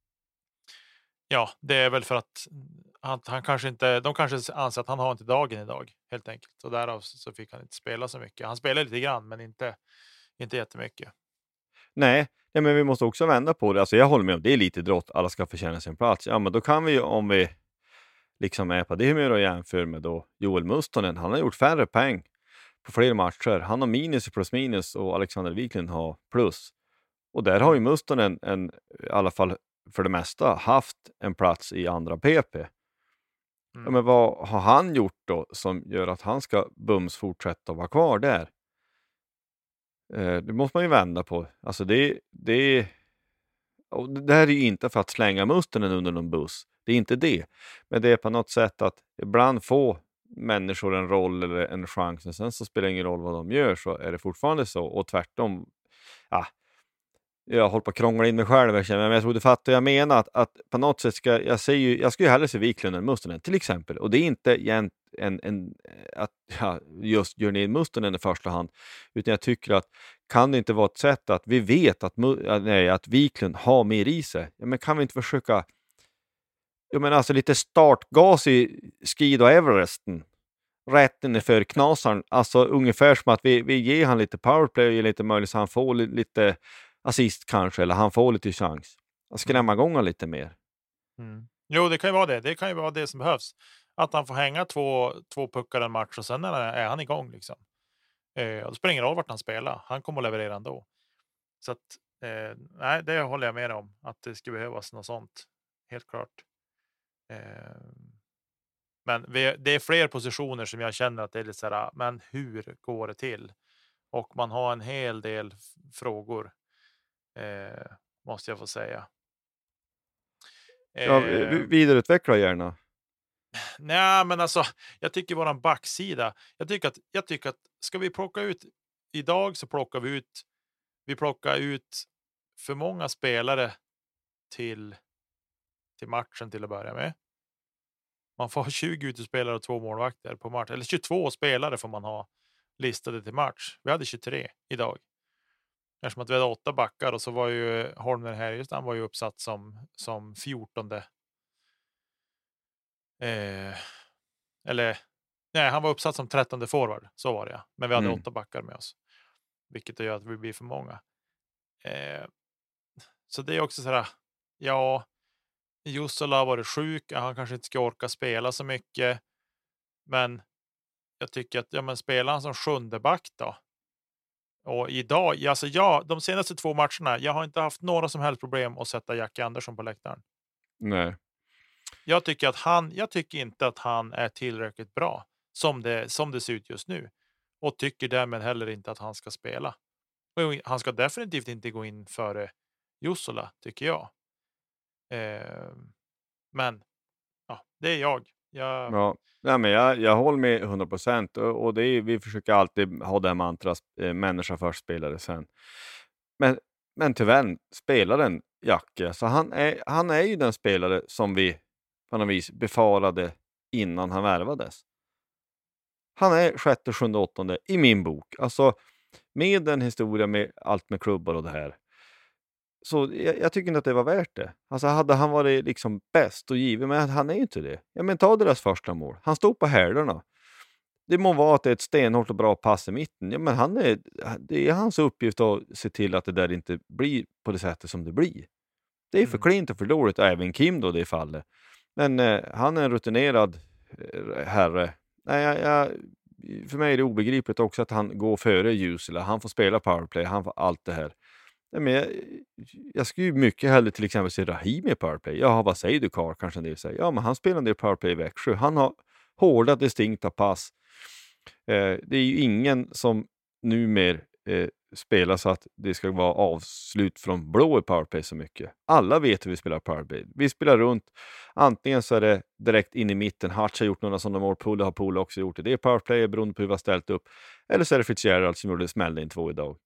[SPEAKER 6] Ja, det är väl för att han, han kanske inte, de kanske anser att han har inte dagen idag helt enkelt. Och därav så fick han inte spela så mycket. Han spelar lite grann, men inte, inte jättemycket.
[SPEAKER 5] Nej, nej, men vi måste också vända på det. Alltså jag håller med om det är lite drott. Alla ska förtjäna sin plats. Ja, men då kan vi, om vi liksom är på det humör och jämför med då Joel Mustonen. Han har gjort färre poäng på fler matcher. Han har minus plus minus och Alexander Wiklund har plus. Och där har ju Mustonen en, i alla fall för det mesta, haft en plats i andra P P.
[SPEAKER 6] Mm.
[SPEAKER 5] Ja, men vad har han gjort då som gör att han ska bums fortsätta att vara kvar där? Eh, det måste man ju vända på. Alltså det, det, och det här är ju inte för att slänga Mustonen under någon buss. Det är inte det. Men det är på något sätt att ibland få människor en roll eller en chans. Och sen så spelar det ingen roll vad de gör, så är det fortfarande så. Och tvärtom, ja, jag håller på att krångla in mig själv, jag känner, men jag tror du fattar jag menar att, att på något sätt ska jag säger ju, jag skulle ju hellre se Wiklund än Mustonen till exempel, och det är inte en, en, en att ja, just gör ner Mustonen i första hand, utan jag tycker att kan det inte vara ett sätt att vi vet att, nej, att Wiklund har mer i sig, ja, men kan vi inte försöka, jag menar alltså lite startgas i Skid och Everesten rätt in för knasaren, alltså ungefär som att vi, vi ger han lite powerplay och ger lite möjlighet så han får lite assist kanske, eller han får lite chans att skrämma igång honom lite mer.
[SPEAKER 6] Mm. Jo, det kan ju vara det. Det kan ju vara det som behövs. Att han får hänga två, två puckar en match och sen är han igång liksom. Eh, och det spelar ingen roll vart han spelar. Han kommer att leverera ändå. Så att, eh, nej, det håller jag med om. Att det skulle behövas något sånt. Helt klart. Eh, men vi, det är fler positioner som jag känner att det är lite så här, men hur går det till? Och man har en hel del f- frågor. Eh, måste jag få säga.
[SPEAKER 5] Ja,
[SPEAKER 6] Eh,
[SPEAKER 5] vi- vidareutveckla gärna.
[SPEAKER 6] Nej, men alltså, jag tycker våran backsida. Jag tycker att jag tycker att ska vi plocka ut idag så plockar vi ut. Vi plockar ut för många spelare till till matchen till att börja med. Man får ha tjugo utespelare och två målvakter på match, eller tjugotvå spelare får man ha listade till match. Vi hade tjugotre idag. Eftersom att vi hade åtta backar och så var ju Holmner Härjestam var ju uppsatt som som fjortonde. Eh, eller nej, han var uppsatt som trettonde forward, så var det ja. Men vi hade
[SPEAKER 5] Mm.
[SPEAKER 6] åtta backar med oss. Vilket gör att vi blir för många. Eh, så det är också så här, ja, Jussola har varit sjuk, han kanske inte ska orka spela så mycket. Men jag tycker att ja, men spelar han som sjunde back då. Och idag, alltså ja, de senaste två matcherna, jag har inte haft några som helst problem att sätta Jackie Andersson på läktaren.
[SPEAKER 5] Nej.
[SPEAKER 6] Jag tycker att han, jag tycker inte att han är tillräckligt bra som det, som det ser ut just nu. Och tycker därmed heller inte att han ska spela. Och han ska definitivt inte gå in före Jussola, tycker jag. Eh, men, ja, det är jag. jag
[SPEAKER 5] Ja. Nej, men jag, jag håller med hundra procent, och, och det är, vi försöker alltid ha det här mantrat, eh, människa först, spelare sen. Men, men tyvärr, spelaren Jacke, så han är, han är ju den spelare som vi på något vis befarade innan han värvades. Han är sjätte, sjunde, åttonde i min bok. Alltså med den historia med allt med klubbar och det här. Så jag, jag tycker inte att det var värt det. Alltså hade han varit liksom bäst och given, men han är ju inte det. Ja, men ta deras första mål. Han stod på hälarna. Det må vara att det är ett stenhårt och bra pass i mitten. Ja, men han är, det är hans uppgift att se till att det där inte blir på det sättet som det blir. Det är för
[SPEAKER 6] Mm.
[SPEAKER 5] klint och för dåligt, och även Kim då, det är fallet. Men eh, han är en rutinerad eh, herre. Nej, jag, jag, för mig är det obegripligt också att han går före Jusela. Han får spela powerplay, han får allt det här. Nej, men jag, jag skulle ju mycket hellre till exempel se Rahimi i powerplay. Ja, vad säger du Carl? Kanske en del säger. Ja, men han spelar en del powerplay i Växjö. Han har hårda, distinkta pass. Eh, det är ju ingen som numera eh, spelar så att det ska vara avslut från blå i powerplay så mycket. Alla vet hur vi spelar powerplay. Vi spelar runt. Antingen så är det direkt in i mitten. Hatch har gjort några sådana mål. Pula har Pula också gjort det. Det är powerplay beroende på hur vi har ställt upp. Eller så är det Fitzgerald som gjorde smällde in två idag.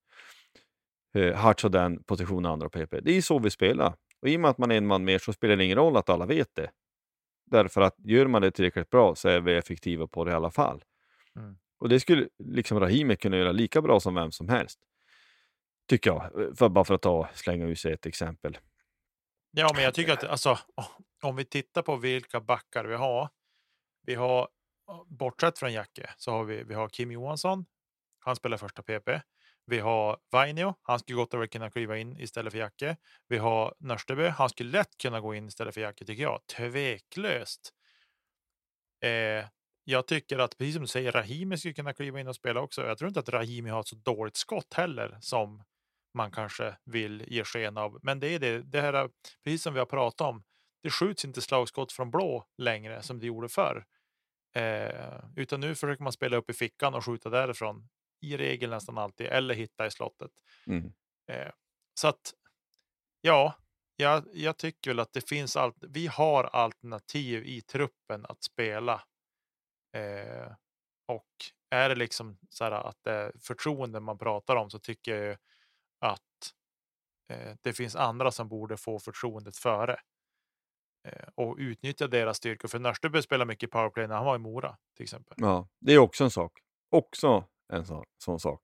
[SPEAKER 5] Uh, Hatch har den positionen andra P P. Det är så vi spelar. Och i och med att man är en man mer så spelar det ingen roll att alla vet det. Därför att gör man det tillräckligt bra så är vi effektiva på det i alla fall.
[SPEAKER 6] Mm.
[SPEAKER 5] Och det skulle liksom Rahimi kunna göra lika bra som vem som helst. Tycker jag. För, bara för att ta, slänga ut sig ett exempel.
[SPEAKER 6] Ja, men jag tycker att alltså, om vi tittar på vilka backar vi har. Vi har, bortsett från Jacke, så har vi, vi har Kim Johansson. Han spelar första P P. Vi har Vainio. Han skulle gott och väl kunna kliva in istället för Jacke. Vi har Nörsteby. Han skulle lätt kunna gå in istället för Jacke, tycker jag. Tveklöst. Eh, jag tycker att, precis som du säger, Rahimi skulle kunna kliva in och spela också. Jag tror inte att Rahimi har ett så dåligt skott heller som man kanske vill ge sken av. Men det är det, det här, precis som vi har pratat om, det skjuts inte slagskott från blå längre som det gjorde förr. Eh, utan nu försöker man spela upp i fickan och skjuta därifrån. I regel nästan alltid, eller hitta i slottet.
[SPEAKER 5] Mm.
[SPEAKER 6] Eh, så att, ja, jag, jag tycker väl att det finns allt. Vi har alternativ i truppen att spela. Eh, och är det liksom så här att det är förtroende man pratar om, så tycker jag ju att eh, det finns andra som borde få förtroendet före. Eh, och utnyttja deras styrkor. För Nörsteby spelar mycket powerplay när han var i Mora till exempel.
[SPEAKER 5] Ja, det är också en sak. Också en sån, sån sak.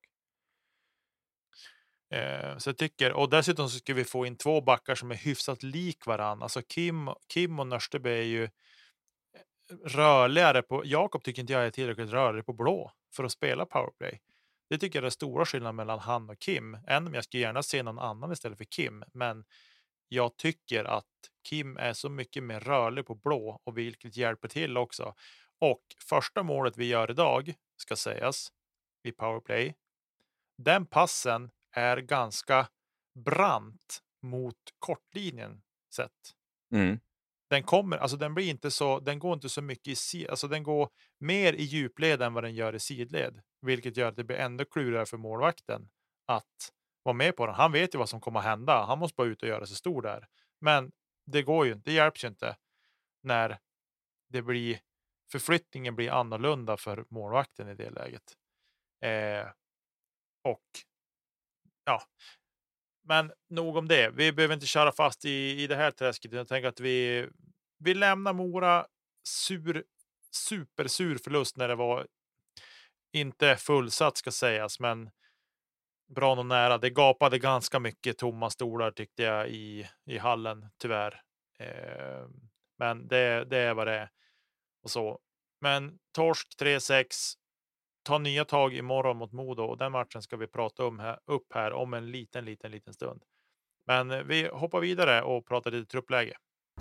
[SPEAKER 6] Eh, så jag tycker, och dessutom så ska vi få in två backar som är hyfsat lik varann. Alltså Kim, Kim och Nörsteby är ju rörligare på, Jakob tycker inte jag är tillräckligt rörlig på blå för att spela powerplay. Det tycker jag är den stora skillnaden mellan han och Kim. Även om jag skulle gärna se någon annan istället för Kim. Men jag tycker att Kim är så mycket mer rörlig på blå, och vilket hjälper till också. Och första målet vi gör idag, ska sägas, i powerplay, den passen är ganska brant mot kortlinjen sett.
[SPEAKER 5] Mm.
[SPEAKER 6] Den kommer, alltså den blir inte så, den går inte så mycket i si, alltså den går mer i djupled än vad den gör i sidled, vilket gör att det blir ändå klurigare för målvakten att vara med på den. Han vet ju vad som kommer att hända. Han måste bara ut och göra sig stor där. Men det går ju inte, det hjälps ju inte när det blir, förflyttningen blir annorlunda för målvakten i det läget. Eh, och ja, men nog om det. Vi behöver inte köra fast i, i det här träsket. Jag tänker att vi, vi lämnar Mora sur, supersur förlust när det var inte fullsatt ska sägas, men bra och nära. Det gapade ganska mycket tomma stolar tyckte jag i, i hallen tyvärr. Eh, men det, det är vad det är. Och så. Men torsk tre sex. Ta nya tag imorgon mot Modo, och den matchen ska vi prata om här, upp här om en liten, liten, liten stund. Men vi hoppar vidare och pratar lite truppläge.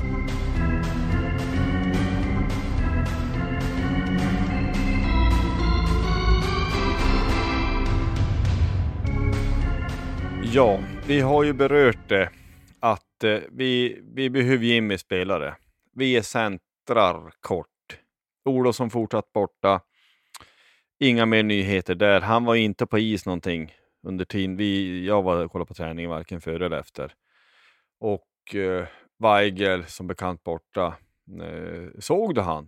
[SPEAKER 5] Ja, vi har ju berört det att eh, vi, vi behöver ge in med spelare. Vi är centrar kort. Olofsson fortsatt borta. Inga mer nyheter där. Han var inte på is någonting under tiden. Vi, jag var och kollade på träningen varken före eller efter. Och eh, Weigel som bekant borta. Eh, såg du han?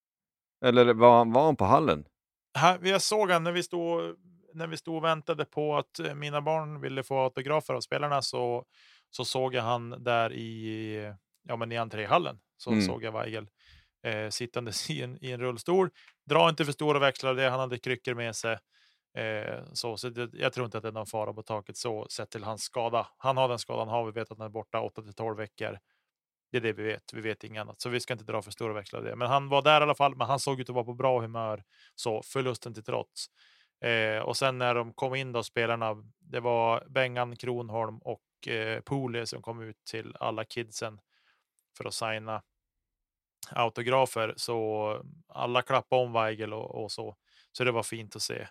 [SPEAKER 5] Eller var, var han på hallen?
[SPEAKER 6] Här, jag såg han när vi stod när vi stod och väntade på att mina barn ville få autografer av spelarna, så, så såg jag han där i, ja, men i entréhallen. Så mm. såg jag Weigel eh, sittandes i en, i en rullstol. Dra inte för stora växlar av det. Han hade kryckor med sig. Eh, så så det, jag tror inte att det är någon fara på taket så sett till hans skada. Han har den skadan, har vi vet att han är borta åtta till tolv veckor. Det är det vi vet. Vi vet inget annat. Så vi ska inte dra för stora växlar av det. Men han var där i alla fall. Men han såg ut att vara på bra humör. Så förlusten till trots. Eh, och sen när de kom in då, spelarna, det var Bengan, Kronholm och eh, Pole som kom ut till alla kidsen för att signa autografer. Så alla klappade om Weigel och, och så. Så det var fint att se.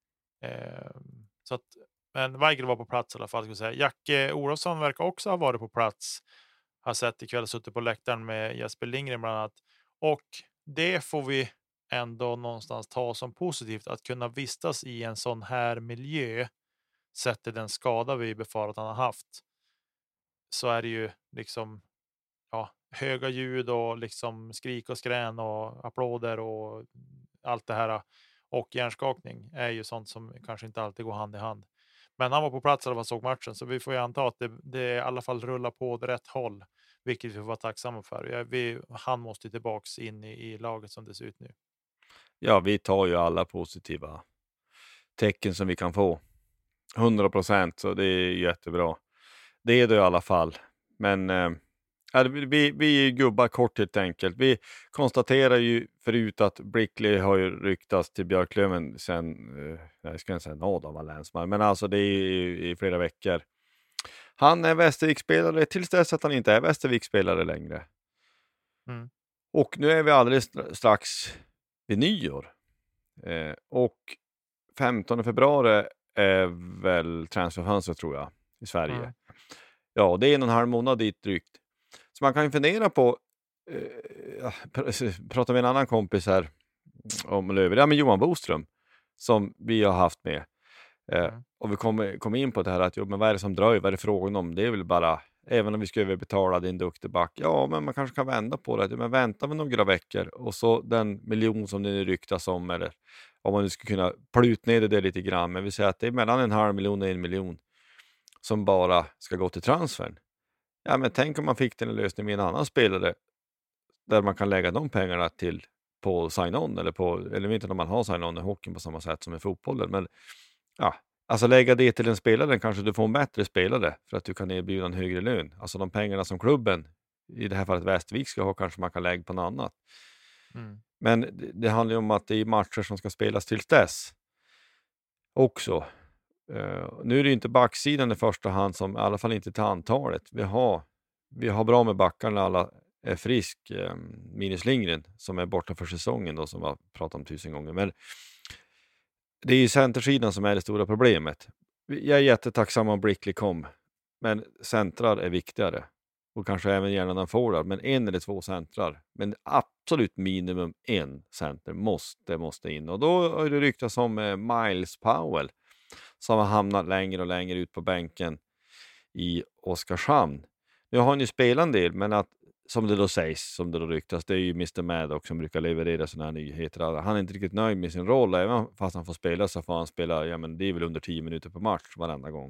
[SPEAKER 6] Eh, så att, men Weigel var på plats i alla fall. Ska jag säga. Jacke Olofsson verkar också ha varit på plats. Har sett ikväll, suttit på läktaren med Jesper Lindgren bland annat. Och det får vi ändå någonstans ta som positivt, att kunna vistas i en sån här miljö sett till den skada vi befarar att han har haft. Så är det ju liksom ja, höga ljud och liksom skrik och skrän och applåder och allt det här, och hjärnskakning är ju sånt som kanske inte alltid går hand i hand. Men han var på plats och såg matchen, så vi får ju anta att det, det i alla fall rullar på åt rätt håll, vilket vi får vara tacksamma för. Vi, han måste tillbaks in i, i laget som det ser ut nu.
[SPEAKER 5] Ja, vi tar ju alla positiva tecken som vi kan få. hundra procent, så det är jättebra. Det är det i alla fall. Men eh, vi, vi är gubbar kort helt enkelt. Vi konstaterar ju förut att Brickley har ju ryktats till Björklöven sen, eh, jag ska inte säga nåd av länsman, men alltså det är i, i flera veckor. Han är Västervik-spelare tills dess att han inte är Västervik-spelare längre. Mm. Och nu är vi alldeles strax vid nyår. Eh, och femtonde februari är väl transferfönstret tror jag i Sverige.
[SPEAKER 6] Mm.
[SPEAKER 5] Ja, det är en och en halv månad dit drygt. Så man kan ju fundera på, eh, pr- prata med en annan kompis här om Löver, ja men Johan Boström som vi har haft med. Eh,
[SPEAKER 6] Mm.
[SPEAKER 5] och vi kommer kom in på det här att, jo, men vad är det som dröjer, vad är det frågan om? Det är väl bara, även om vi ska överbetala din duktig back, ja men man kanske kan vända på det, men vänta med några veckor och så den miljon som det nu ryktas om, eller om man nu ska kunna plut ner det lite grann, men vi säger att det är mellan en halv miljon och en miljon som bara ska gå till transfern. Ja men tänk om man fick den lösningen med en annan spelare där man kan lägga de pengarna till på sign-on eller på, eller inte när man har sign-on i hockeyn på samma sätt som i fotbollen, men ja, alltså lägga det till en spelare, kanske du får en bättre spelare för att du kan erbjuda en högre lön. Alltså de pengarna som klubben, i det här fallet Västervik, ska ha, kanske man kan lägga på något annat.
[SPEAKER 6] Mm.
[SPEAKER 5] Men det, det handlar ju om att det är matcher som ska spelas till dess också. Uh, nu är det ju inte backsidan i första hand, som i alla fall inte till antalet. Vi har, vi har bra med backarna, alla är frisk, um, minus Lindgren som är borta för säsongen då, som vi har pratat om tusen gånger. Men det är ju centersidan som är det stora problemet. Jag är jättetacksam om Brickley kom, men centrar är viktigare. Och kanske även gärna den forward, men en eller två centrar. Men absolut minimum en center måste, måste in. Och då har det ryktats om eh, Miles Powell som har hamnat längre och längre ut på bänken i Oskarshamn. Nu har han ju spelat en del, men att, som det då sägs, som det då ryktas, det är ju mister Maddox som brukar leverera sådana här nyheter. Han är inte riktigt nöjd med sin roll, även fast han får spela så får han spela, ja men det är väl under tio minuter per match varenda gång.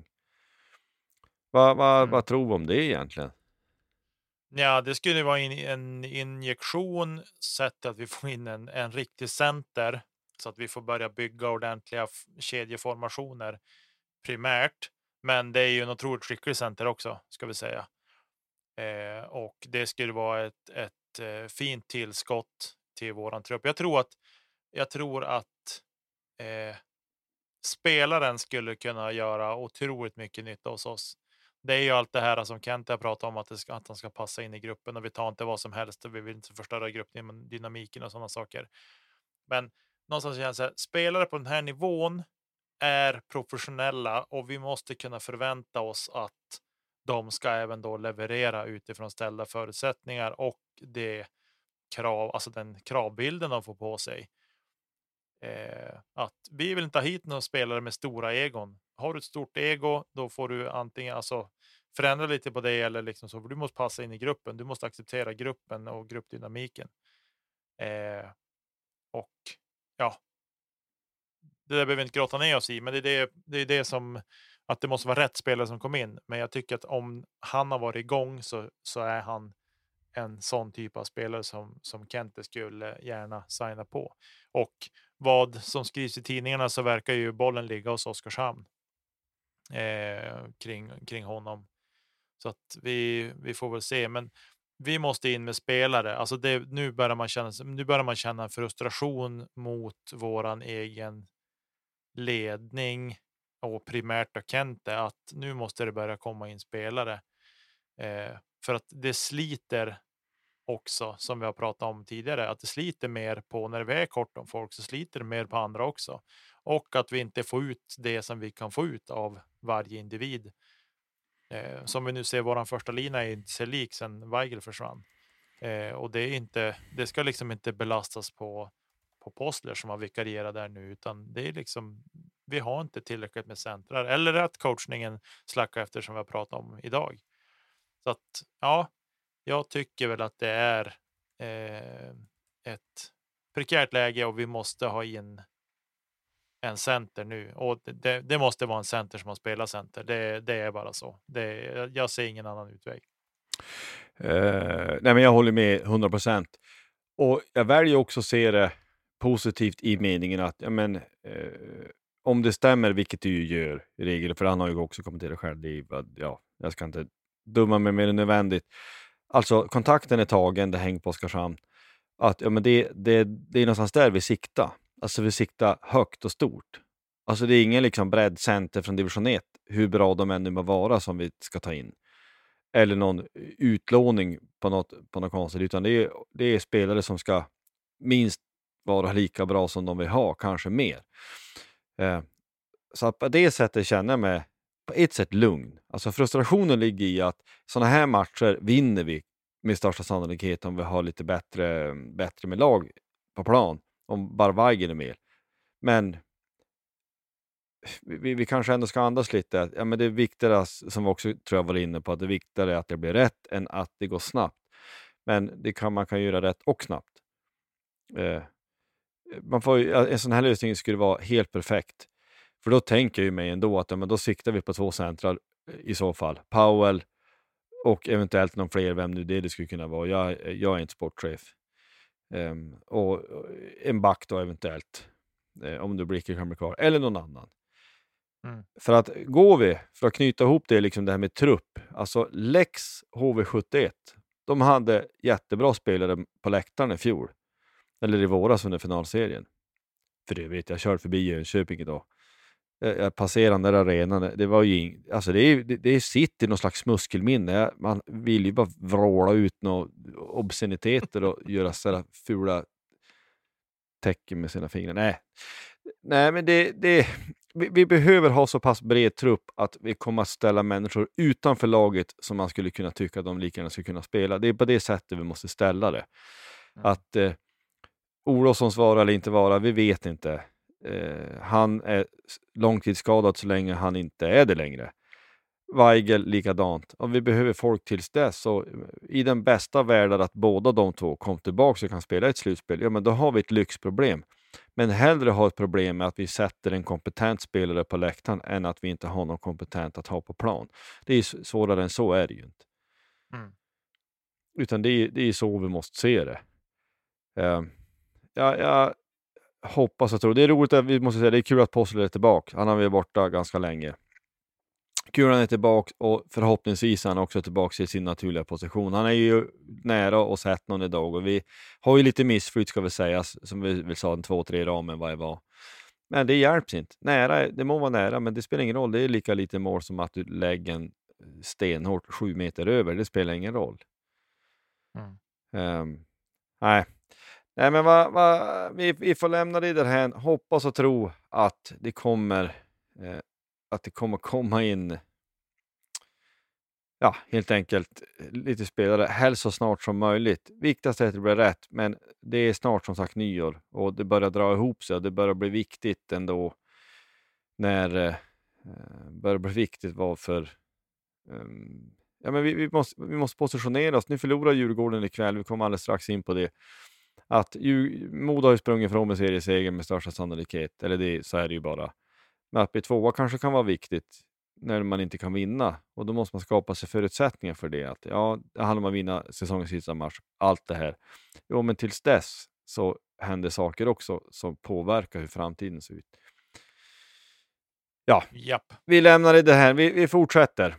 [SPEAKER 5] Vad va,
[SPEAKER 6] Mm.
[SPEAKER 5] va tror vi om det egentligen?
[SPEAKER 6] Ja, det skulle vara in, en injektion, sett att vi får in en, en riktig center så att vi får börja bygga ordentliga f- kedjeformationer primärt. Men det är ju en otroligt skicklig center också, ska vi säga. Eh, och det skulle vara ett, ett eh, fint tillskott till våran trupp. Jag tror att, jag tror att eh, spelaren skulle kunna göra otroligt mycket nytta hos oss. Det är ju allt det här som Kent har pratat om, att, det ska, att han ska passa in i gruppen, och vi tar inte vad som helst och vi vill inte förstöra gruppdynamiken och sådana saker. Men någonstans känns det, spelare på den här nivån är professionella och vi måste kunna förvänta oss att de ska även då leverera utifrån ställda förutsättningar och det krav, alltså den kravbilden de får på sig. Eh, att vi vill inte ha hit några spelare med stora egon. Har du ett stort ego, då får du antingen alltså förändra lite på det, eller liksom så, för du måste passa in i gruppen. Du måste acceptera gruppen och gruppdynamiken. Eh, och ja, det där behöver vi inte gråta ner oss i, men det är det, det är det som, att det måste vara rätt spelare som kom in. Men jag tycker att om han har varit igång så, så är han en sån typ av spelare som, som Kente skulle gärna signa på. Och vad som skrivs i tidningarna så verkar ju bollen ligga hos Oskarshamn eh, kring, kring honom. Så att vi, vi får väl se. Men vi måste in med spelare. Alltså det, nu, börjar man känna, nu börjar man känna frustration mot våran egen ledning och primärt av Kente, att nu måste det börja komma in spelare. Eh, för att det sliter också, som vi har pratat om tidigare, att det sliter mer på när vi är kort om folk, så sliter det mer på andra också. Och att vi inte får ut det som vi kan få ut av varje individ. Eh, som vi nu ser, våran första lina är inte sig lik sen Weigel försvann. Eh, och det är inte, det ska liksom inte belastas på, på Postler som har vikarierat där nu, utan det är liksom, vi har inte tillräckligt med centrar, eller att coachningen slackar efter, som vi har pratat om idag. Så att, ja, jag tycker väl att det är eh, ett prekärt läge och vi måste ha in en center nu. Och det, det måste vara en center som har spelat center. Det, det är bara så. Det, jag ser ingen annan utväg.
[SPEAKER 5] Uh, nej men jag håller med hundra procent. Och jag väljer också att se det positivt i meningen att ja, men, uh, om det stämmer, vilket du ju gör i regel, för han har ju också kommenterat själv, det är, ja, jag ska inte dumma mig mer än nödvändigt. Alltså kontakten är tagen, det hänger på Oskarshamn. Att ja, men det, det, det är någonstans där vi siktar. Alltså vi siktar högt och stort. Alltså det är ingen liksom breddcenter från division ett, hur bra de ännu må vara, som vi ska ta in. Eller någon utlåning på något, på något konstigt, utan det är, det är spelare som ska minst vara lika bra som de vill ha, kanske mer. Eh, så att på det sättet känner jag mig på ett sätt lugn. Alltså frustrationen ligger i att sådana här matcher vinner vi med största sannolikhet om vi har lite bättre, bättre med lag på plan. Om bara Weigel är med. Men vi, vi kanske ändå ska andas lite. Ja, men det är viktigare, som vi också tror jag var inne på, att det är viktigare att det blir rätt än att det går snabbt. Men det kan, man kan göra rätt och snabbt. Eh, man får, en sån här lösning skulle vara helt perfekt. För då tänker jag ju mig ändå att ja, men då siktar vi på två centrar i så fall. Powell och eventuellt någon fler, vem nu det, det skulle kunna vara. Jag, jag är inte sportchef. Um, och en back då eventuellt. Uh, om du blickar kan bli kvar. Eller någon annan. Mm. För att går vi, för att knyta ihop det, liksom det här med trupp. Alltså Lex H V sjuttioett. De hade jättebra spelare på läktaren i fjol. Eller i våras under finalserien. För det vet jag, jag körde förbi Jönköping idag. Jag passerade den där arenan. Det var ju ing... alltså det är det, det sitter i någon slags muskelminne. Man vill ju bara vråla ut några obsceniteter och göra sådana fula tecken med sina fingrar. Nej, Nej men det, det vi, vi behöver ha så pass bred trupp att vi kommer att ställa människor utanför laget som man skulle kunna tycka att de lika gärna skulle kunna spela. Det är på det sättet vi måste ställa det. Mm. Att eh, Olofssons vara eller inte vara, vi vet inte. Uh, han är långtidsskadad så länge han inte är det längre. Weigel likadant. Om vi behöver folk tills dess, så i den bästa världen att båda de två kom tillbaka och kan spela ett slutspel, ja men då har vi ett lyxproblem. Men hellre ha ett problem med att vi sätter en kompetent spelare på läktaren än att vi inte har någon kompetent att ha på plan. Det är svårare än så är det ju inte. Mm. Utan det är, det är så vi måste se det. Uh, ja, ja hoppas och tror. Det är roligt att vi måste säga, det är kul att Possel är tillbaka. Han har varit borta ganska länge. Kul att han är tillbaka och förhoppningsvis är han också tillbaka i sin naturliga position. Han är ju nära och sett någon idag och vi har ju lite missflytt ska vi säga, som vi vill sa en två tre ramen vad det var. Men det hjälps inte. Nära, det må vara nära men det spelar ingen roll. Det är lika lite mål som att du lägger en stenhårt sju meter över. Det spelar ingen roll. Mm. Um, nej. Nej men va, va, vi, vi får lämna det där här. Hoppas och tro att det kommer eh, att det kommer komma in ja, helt enkelt lite spelare helst så snart som möjligt. Viktigast är att det blir rätt, men det är snart som sagt nyår och det börjar dra ihop sig och det börjar bli viktigt ändå när eh, börjar bli viktigt varför um, ja men vi, vi, måste, vi måste positionera oss. Nu förlorar Djurgården ikväll, vi kommer alldeles strax in på det. Att ju, Modo har ju sprungit från med serieseger med största sannolikhet. Eller det, så är det ju bara. Men att bli tvåa kanske kan vara viktigt när man inte kan vinna. Och då måste man skapa sig förutsättningar för det. Att, ja, det handlar om att vinna säsongens sista match. Allt det här. Jo, men tills dess så händer saker också som påverkar hur framtiden ser ut. Ja,
[SPEAKER 6] Japp.
[SPEAKER 5] Vi lämnar det här. Vi, vi fortsätter.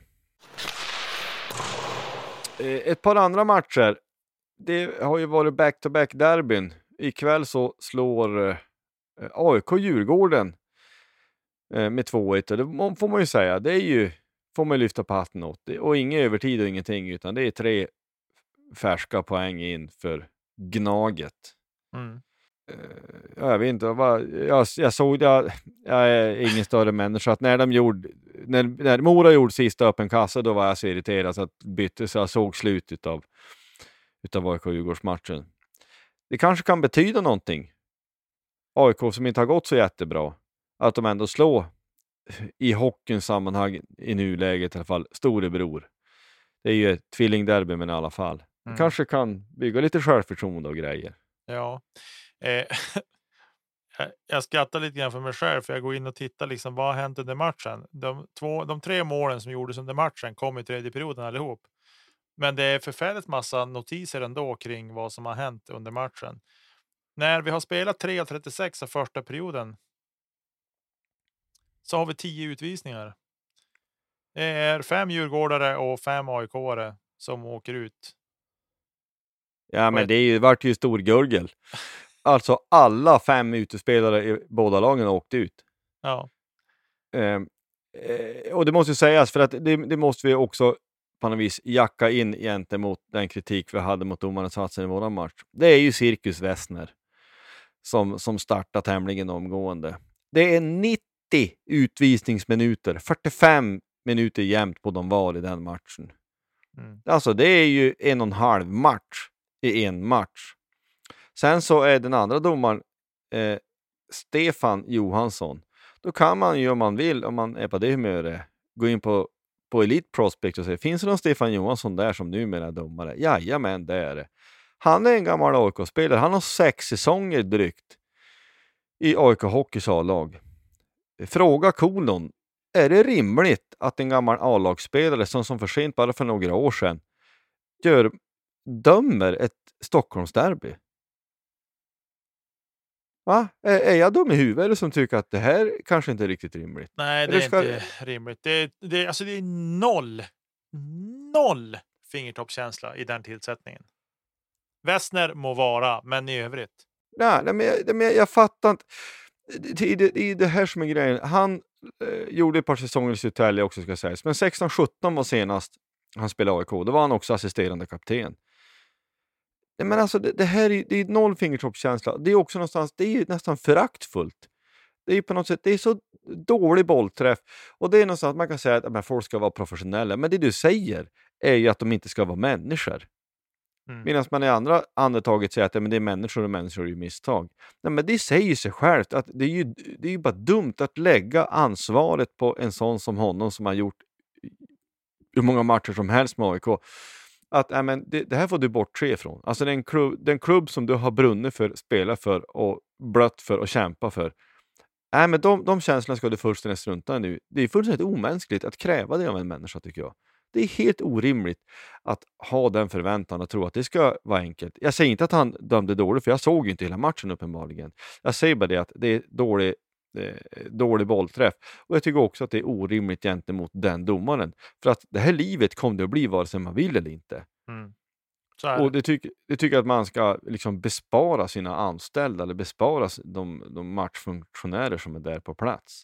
[SPEAKER 5] Ett par andra matcher. Det har ju varit back-to-back derbyn. Ikväll så slår eh, A I K Djurgården eh, med två ett. Det får man ju säga. Det är ju, får man lyfta på hatten åt. Det, och ingen övertid och ingenting. Utan det är tre färska poäng in för Gnaget. Mm. Eh, jag vet inte. Vad, jag, jag såg det. Jag är ingen större människa. Att när de gjorde, när, när Mora gjorde sista öppen kassa, då var jag så irriterad så att bytte så jag såg slutet av utav A I K-Djurgårdsmatchen. Det kanske kan betyda någonting. A I K som inte har gått så jättebra. Att de ändå slår i hockeyns sammanhang i nuläget i alla fall storebror. Det är ju ett tvillingderby men i alla fall. Det mm. kanske kan bygga lite självförtroende och grejer.
[SPEAKER 6] Ja. Eh, jag skrattar lite grann för mig själv för jag går in och tittar liksom vad har hänt under matchen. De, två, de tre målen som gjordes under matchen kom i tredje perioden allihop. Men det är förfärligt massa notiser ändå kring vad som har hänt under matchen. När vi har spelat tre av trettiosex av första perioden så har vi tio utvisningar. Det är fem djurgårdare och fem A I K-are som åker ut.
[SPEAKER 5] Ja, men det är ju vart ju stor gurgel. Alltså alla fem utespelare i båda lagen har åkt ut.
[SPEAKER 6] Ja.
[SPEAKER 5] Eh, och det måste ju sägas för att det, det måste vi också på något vis jacka in egentligen mot den kritik vi hade mot domarinsatsen i våran match. Det är ju Cirkus Westner som, som startar tämligen omgående. Det är nittio utvisningsminuter, fyrtiofem minuter jämnt på de var i den matchen. Mm. Alltså det är ju en och en halv match i en match. Sen så är den andra domaren eh, Stefan Johansson. Då kan man ju om man vill, om man är på det humöret, gå in på, på Elite Prospect och säga, finns det någon Stefan Johansson där som numera är domare? Jajamän, det är det. Han är en gammal A I K-spelare. Han har sex säsonger drygt i A I K Hockeys A-lag. Fråga kolon. Är det rimligt att en gammal A-lagsspelare som, som för sent bara för några år sedan gör, dömer ett Stockholmsderby? Va? Är, är jag dum i huvudet eller som tycker att det här kanske inte är riktigt rimligt?
[SPEAKER 6] Nej, det eller är ska... inte rimligt. Det, det, alltså det är noll, noll fingertoppskänsla i den tillsättningen. Westner må vara, men i övrigt.
[SPEAKER 5] Nej, men jag, men jag, jag fattar inte. Det, det, det är det här som är grejen. Han eh, gjorde ett par säsonger i Södertälje också ska sägas. Men sexton sjutton var senast han spelade A I K. Då var han också assisterande kapten. Nej, men alltså det, det här är, det är noll fingertoppskänsla. Det är också någonstans, det är ju nästan föraktfullt. Det är ju på något sätt, det är så dålig bollträff. Och det är någonstans att man kan säga att men, folk ska vara professionella. Men det du säger är ju att de inte ska vara människor. Mm. Medan man i andra andetaget säger att ja, men det är människor och människor är ju misstag. Nej, men det säger sig självt att det är ju, det är ju bara dumt att lägga ansvaret på en sån som honom som har gjort hur många matcher som helst med A I K. Att ja, men det, det här får du bortse ifrån. Alltså den klubb, den klubb som du har brunnit för, spelat för och blött för och kämpa för. Nej, men de, de känslorna ska du fullständigt strunta nu. Det är fullständigt omänskligt att kräva det av en människa tycker jag. Det är helt orimligt att ha den förväntan och tro att det ska vara enkelt. Jag säger inte att han dömde dåligt, för jag såg ju inte hela matchen uppenbarligen. Jag säger bara det att det är dålig, eh, dålig bollträff. Och jag tycker också att det är orimligt gentemot den domaren. För att det här livet kommer det att bli vare sig man vill eller inte. Mm. Så och det, tyck, det tycker jag att man ska liksom bespara sina anställda eller bespara de, de matchfunktionärer som är där på plats.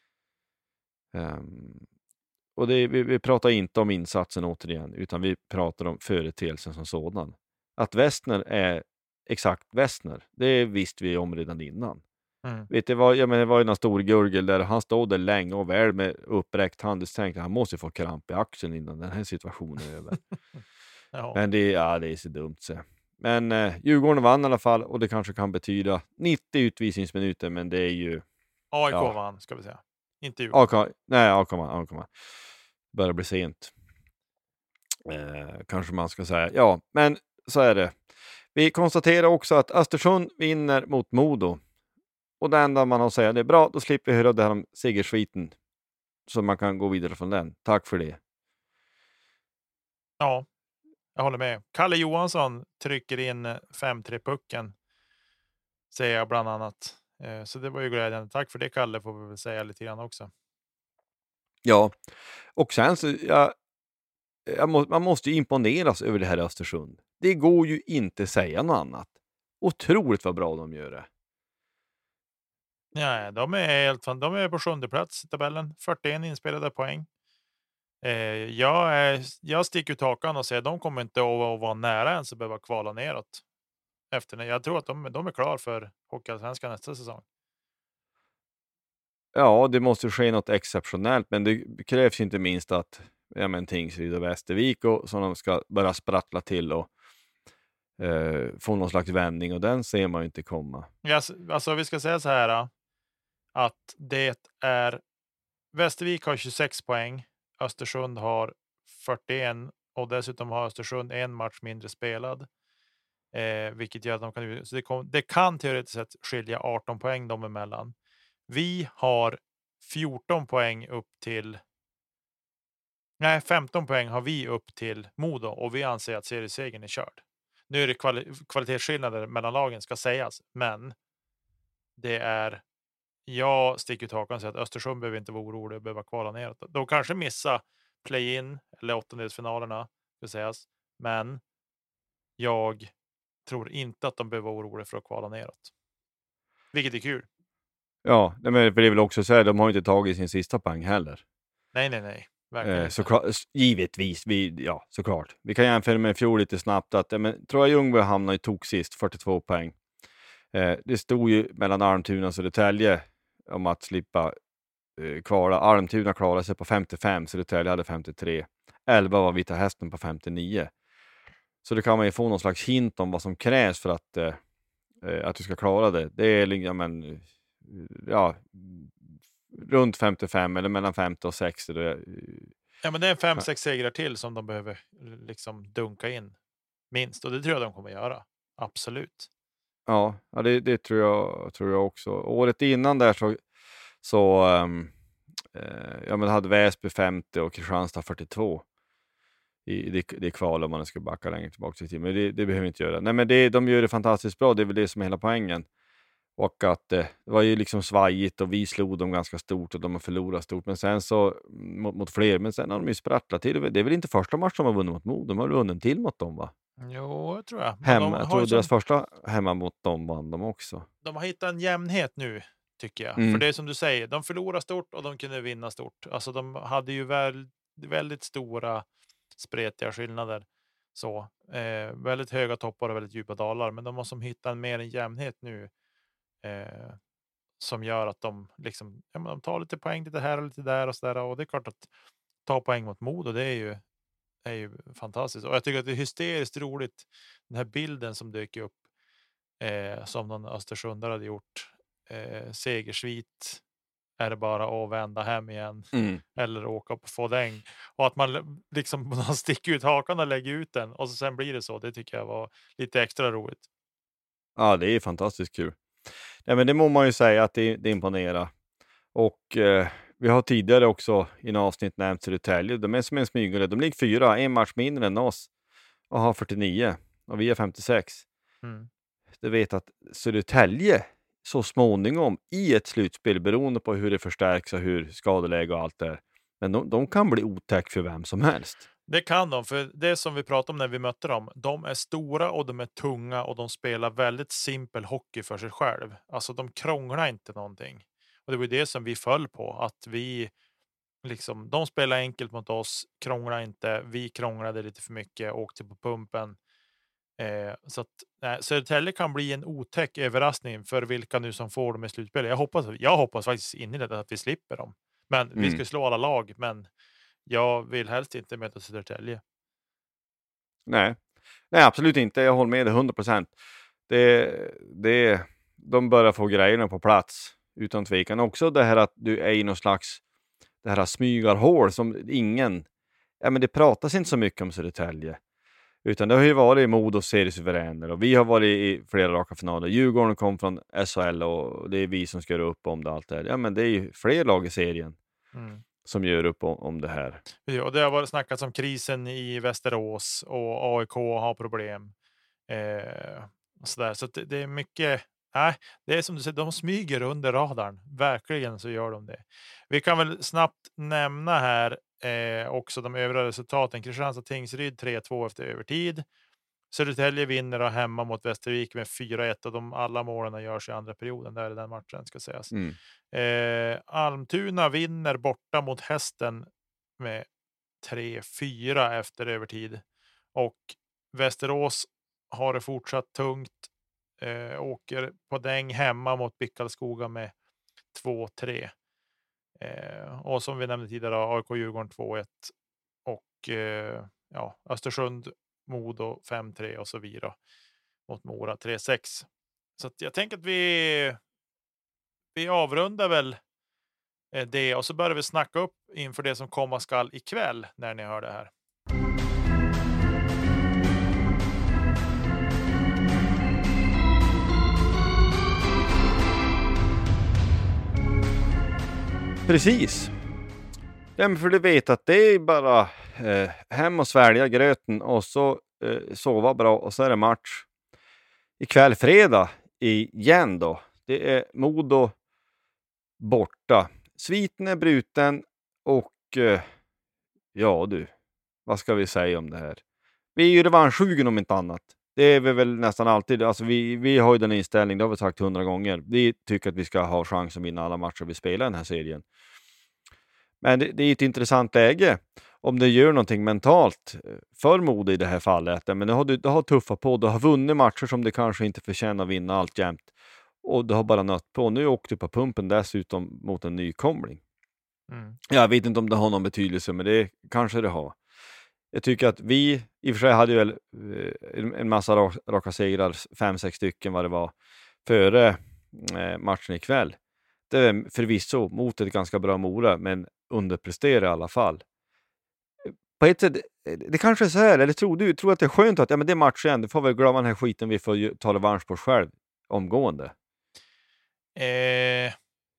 [SPEAKER 5] Um, Och det, vi, vi pratar inte om insatsen återigen, utan vi pratar om företeelsen som sådan. Att Westner är exakt Westner, det visste vi om redan innan. Mm. Vet du vad, jag menar, det var ju en stor gurgel där han stod där länge och väl med uppräckt hand och tänkte att han måste få kramp i axeln innan den här situationen är över. Ja. Men det, ja, det är så dumt så. Men eh, Djurgården vann i alla fall och det kanske kan betyda nittio utvisningsminuter, men det är ju...
[SPEAKER 6] A I K ja. vann, ska vi säga. Inte Djurgården. A K,
[SPEAKER 5] nej, A K vann, A K vann. Börjar bli sent. Eh, kanske man ska säga. Ja, men så är det. Vi konstaterar också att Östersund vinner mot Modo. Och det enda man har att säga det är bra, då slipper vi höra det här om segersviten. Så man kan gå vidare från den. Tack för det.
[SPEAKER 6] Ja, jag håller med. Kalle Johansson trycker in fem tre pucken. Säger jag bland annat. Eh, så det var ju glädjande. Tack för det, Kalle, får vi väl säga lite grann också.
[SPEAKER 5] Ja, och sen så jag, jag må, man måste ju imponeras över det här Östersund. Det går ju inte säga något annat. Otroligt vad bra de gör det.
[SPEAKER 6] Ja, de är helt fan, de är på sjunde plats i tabellen, fyrtioen inspelade poäng. Eh, jag är, jag sticker ut hakan och säger att de kommer inte att vara nära ens att behöva kvala neråt. Efter, jag tror att de, de är klar för Hockeyallsvenskan nästa säsong.
[SPEAKER 5] Ja, det måste ske något exceptionellt, men det krävs inte minst att ja, men Tingsryd och Västervik och så de ska börja sprattla till och eh, få någon slags vändning, och den ser man ju inte komma.
[SPEAKER 6] Ja, alltså vi ska säga så här att det är Västervik har tjugosex poäng, Östersund har fyrtioen och dessutom har Östersund en match mindre spelad. Eh, vilket gör att de kan, så det, kom, det kan teoretiskt sett skilja arton poäng dem emellan. Vi har fjorton poäng upp till nej, femton poäng har vi upp till Modo och vi anser att seriesegern är körd. Nu är det kvali- kvalitetsskillnader mellan lagen ska sägas, men det är jag sticker ut hakan och säger att Östersund behöver inte vara orolig och behöva kvala neråt. De kanske missa play-in eller åttondelsfinalerna ska sägas, men jag tror inte att de behöver vara oroliga för att kvala neråt. Vilket är kul.
[SPEAKER 5] Ja, men det är väl också så här, de har inte tagit sin sista poäng heller.
[SPEAKER 6] Nej, nej, nej.
[SPEAKER 5] Eh, såklart, givetvis, vi, ja, såklart. Vi kan jämföra med fjol lite snabbt att, men tror jag Ljungby hamnar i tok sist, fyrtiotvå poäng. Eh, det stod ju mellan Almtuna och Södertälje om att slippa eh, kvala. Almtuna klarade sig på femtiofem, Södertälje hade femtiotre. elva var Vita Hästen på femtionio. Så det kan man ju få någon slags hint om vad som krävs för att, eh, att du ska klara det. Det är liksom, men, ja, runt femtiofem eller mellan femtio och sextio. Det,
[SPEAKER 6] ja, men det är fem sex segrar till som de behöver liksom dunka in minst. Och det tror jag de kommer göra. Absolut.
[SPEAKER 5] Ja, ja det, det tror, jag, tror jag också. Året innan där så, så um, eh, ja, men hade Väsby femtio och Kristianstad fyrtiotvå. I det, det kval om man ska backa längre tillbaka till tiden. Men det, det behöver vi inte göra. Nej, men det, de gör det fantastiskt bra. Det är väl det som är hela poängen. Och att eh, det var ju liksom svajigt och vi slog dem ganska stort och de har förlorat stort. Men sen så mot, mot fler. Men sen har de ju sprattlat till. Det är väl inte första matchen de har vunnit mot Mo. De har vunnit till mot dem, va?
[SPEAKER 6] Jo, jag tror jag.
[SPEAKER 5] Hemma, jag tror
[SPEAKER 6] som...
[SPEAKER 5] deras första hemma mot dem vann de också.
[SPEAKER 6] De har hittat en jämnhet nu, tycker jag.
[SPEAKER 5] Mm.
[SPEAKER 6] För det är som du säger, de förlorar stort och de kunde vinna stort. Alltså de hade ju väl, väldigt stora spretiga skillnader. Så, eh, väldigt höga toppar och väldigt djupa dalar. Men de har som hittat en mer en jämnhet nu. Eh, som gör att de liksom, ja, men de tar lite poäng lite här och lite där och så där. Och det är klart att ta poäng mot Modo, det är ju, är ju fantastiskt. Och jag tycker att det är hysteriskt roligt. Den här bilden som dök upp. Eh, som någon Östersundare hade gjort. Eh, segersvit. Är det bara att vända hem igen.
[SPEAKER 5] Mm.
[SPEAKER 6] Eller åka på Fådäng. Och att man liksom man sticker ut hakan och lägger ut den. Och så sen blir det så. Det tycker jag var lite extra roligt.
[SPEAKER 5] Ja, det är fantastiskt kul. Ja, men det må man ju säga att det, det imponerar. Och eh, vi har tidigare också i en avsnitt nämnt Södertälje. De är som en smygare. De ligger fyra, en match mindre än oss. Och har fyrtionio. Och vi har femtiosex.
[SPEAKER 6] Mm.
[SPEAKER 5] Du vet att Södertälje så småningom i ett slutspel, beroende på hur det förstärks och hur skadeläge och allt det är. Men de, de kan bli otäck för vem som helst.
[SPEAKER 6] Det kan de, för det som vi pratade om när vi mötte dem. De är stora och de är tunga och de spelar väldigt simpel hockey för sig själv. Alltså de krånglar inte någonting. Och det var det som vi föll på. Att vi liksom, de spelar enkelt mot oss, krånglar inte. Vi krånglade lite för mycket, åkte på pumpen. Eh, så att nej, Södertälje kan bli en otäck överraskning för vilka nu som får dem i slutspel. Jag hoppas, jag hoppas faktiskt in i det att vi slipper dem. Men mm. vi ska slå alla lag, men jag vill helst inte möta Södertälje.
[SPEAKER 5] Nej. Nej, absolut inte. Jag håller med dig hundra procent. Det, det, de börjar få grejerna på plats utan tvekan. Också det här att du är i någon slags det här smygarhål som ingen, ja men det pratas inte så mycket om Södertälje. Utan det har ju varit i Modo seriesuveräner och vi har varit i flera raka finaler. Djurgården kom från S H L och det är vi som ska göra upp om det allt det här. Ja men det är ju fler lag i serien mm. som gör upp om, om det här.
[SPEAKER 6] Ja, och det har varit snackats om krisen i Västerås och A I K har problem. Eh, och så där. Så det, det är mycket, nej, det är som du säger, de smyger under radarn. Verkligen så gör de det. Vi kan väl snabbt nämna här Eh, också de övriga resultaten. Kristianstad Tingsryd tre två efter övertid. Södertälje vinner och hemma mot Västervik med fyra ett och de alla målen görs i andra perioden. Där är den matchen ska sägas. Mm. Eh, Almtuna vinner borta mot Hästen med tre fyra efter övertid. Och Västerås har det fortsatt tungt. Eh, åker på däng hemma mot Bickalskoga med två tre. Eh, och som vi nämnde tidigare A I K Djurgården två ett och eh, ja, Östersund Modo fem tre och så vidare mot Mora tre sex. Så att jag tänker att vi vi avrundar väl eh, det och så börjar vi snacka upp inför det som komma skall ikväll när ni hör det här.
[SPEAKER 5] Precis. Ja, men för du vet att det är bara eh, hem och svälja gröten och så eh, sova bra och så är det match. Ikväll fredag igen då. Det är Modo borta. Sviten är bruten och eh, ja du, vad ska vi säga om det här? Vi är ju revanschsugen om inte annat. Det är vi väl nästan alltid. Alltså vi, vi har ju den inställningen, det har vi sagt hundra gånger. Vi tycker att vi ska ha chans att vinna alla matcher vi spelar i den här serien. Men det, det är ett intressant läge. Om det gör någonting mentalt för Modo i det här fallet. Men det har, du har tuffa på. Du har vunnit matcher som det kanske inte förtjänar att vinna allt jämt. och du har bara nött på. Nu åkte du på pumpen dessutom mot en nykomling.
[SPEAKER 6] Mm.
[SPEAKER 5] Jag vet inte om det har någon betydelse, men det kanske det har. Jag tycker att vi, i och för sig hade ju väl eh, en massa rak, raka segrar, fem, sex stycken vad det var, före eh, matchen ikväll. Det är förvisso mot ett ganska bra Mora, men underpresterar i alla fall. På ett sätt, det kanske är så här, eller tror du tror att det är skönt att ja, men det är match igen, du får väl glömma den här skiten, vi får ju ta revansch på oss själv omgående.
[SPEAKER 6] Eh,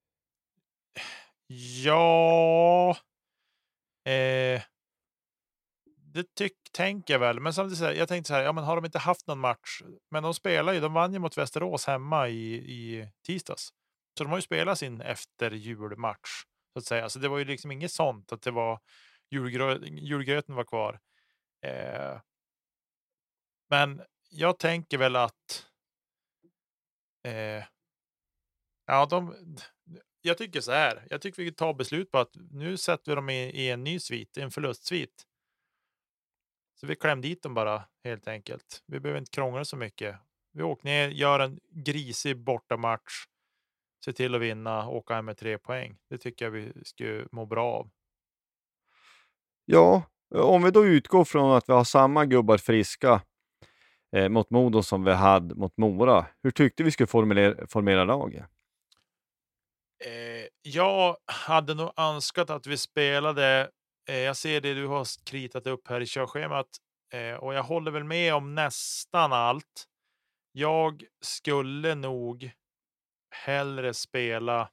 [SPEAKER 6] ja, eh, det tyck, tänker jag väl. Men samtidigt så här, jag tänkte så här, ja men har de inte haft någon match? Men de spelar ju, de vann ju mot Västerås hemma i, i tisdags. Så de har ju spelat sin efter julmatch så att säga. Så det var ju liksom inget sånt att det var julgrö, julgröten var kvar. Eh, men jag tänker väl att eh, ja, de, jag tycker så här. Jag tycker vi tar beslut på att nu sätter vi dem i, i en ny svit, en förlustsvit. Så vi klämde dit dem bara helt enkelt. Vi behöver inte krångla så mycket. Vi åker ner, gör en grisig bortamatch. Se till att vinna, åka hem med tre poäng. Det tycker jag vi skulle må bra av.
[SPEAKER 5] Ja, om vi då utgår från att vi har samma gubbar friska eh, mot Modo som vi hade mot Mora. Hur tyckte vi skulle formulera, formera laget?
[SPEAKER 6] Eh, jag hade nog önskat att vi spelade. Eh, jag ser det du har kritat upp här i körschemat. Eh, och jag håller väl med om nästan allt. Jag skulle nog hellre spela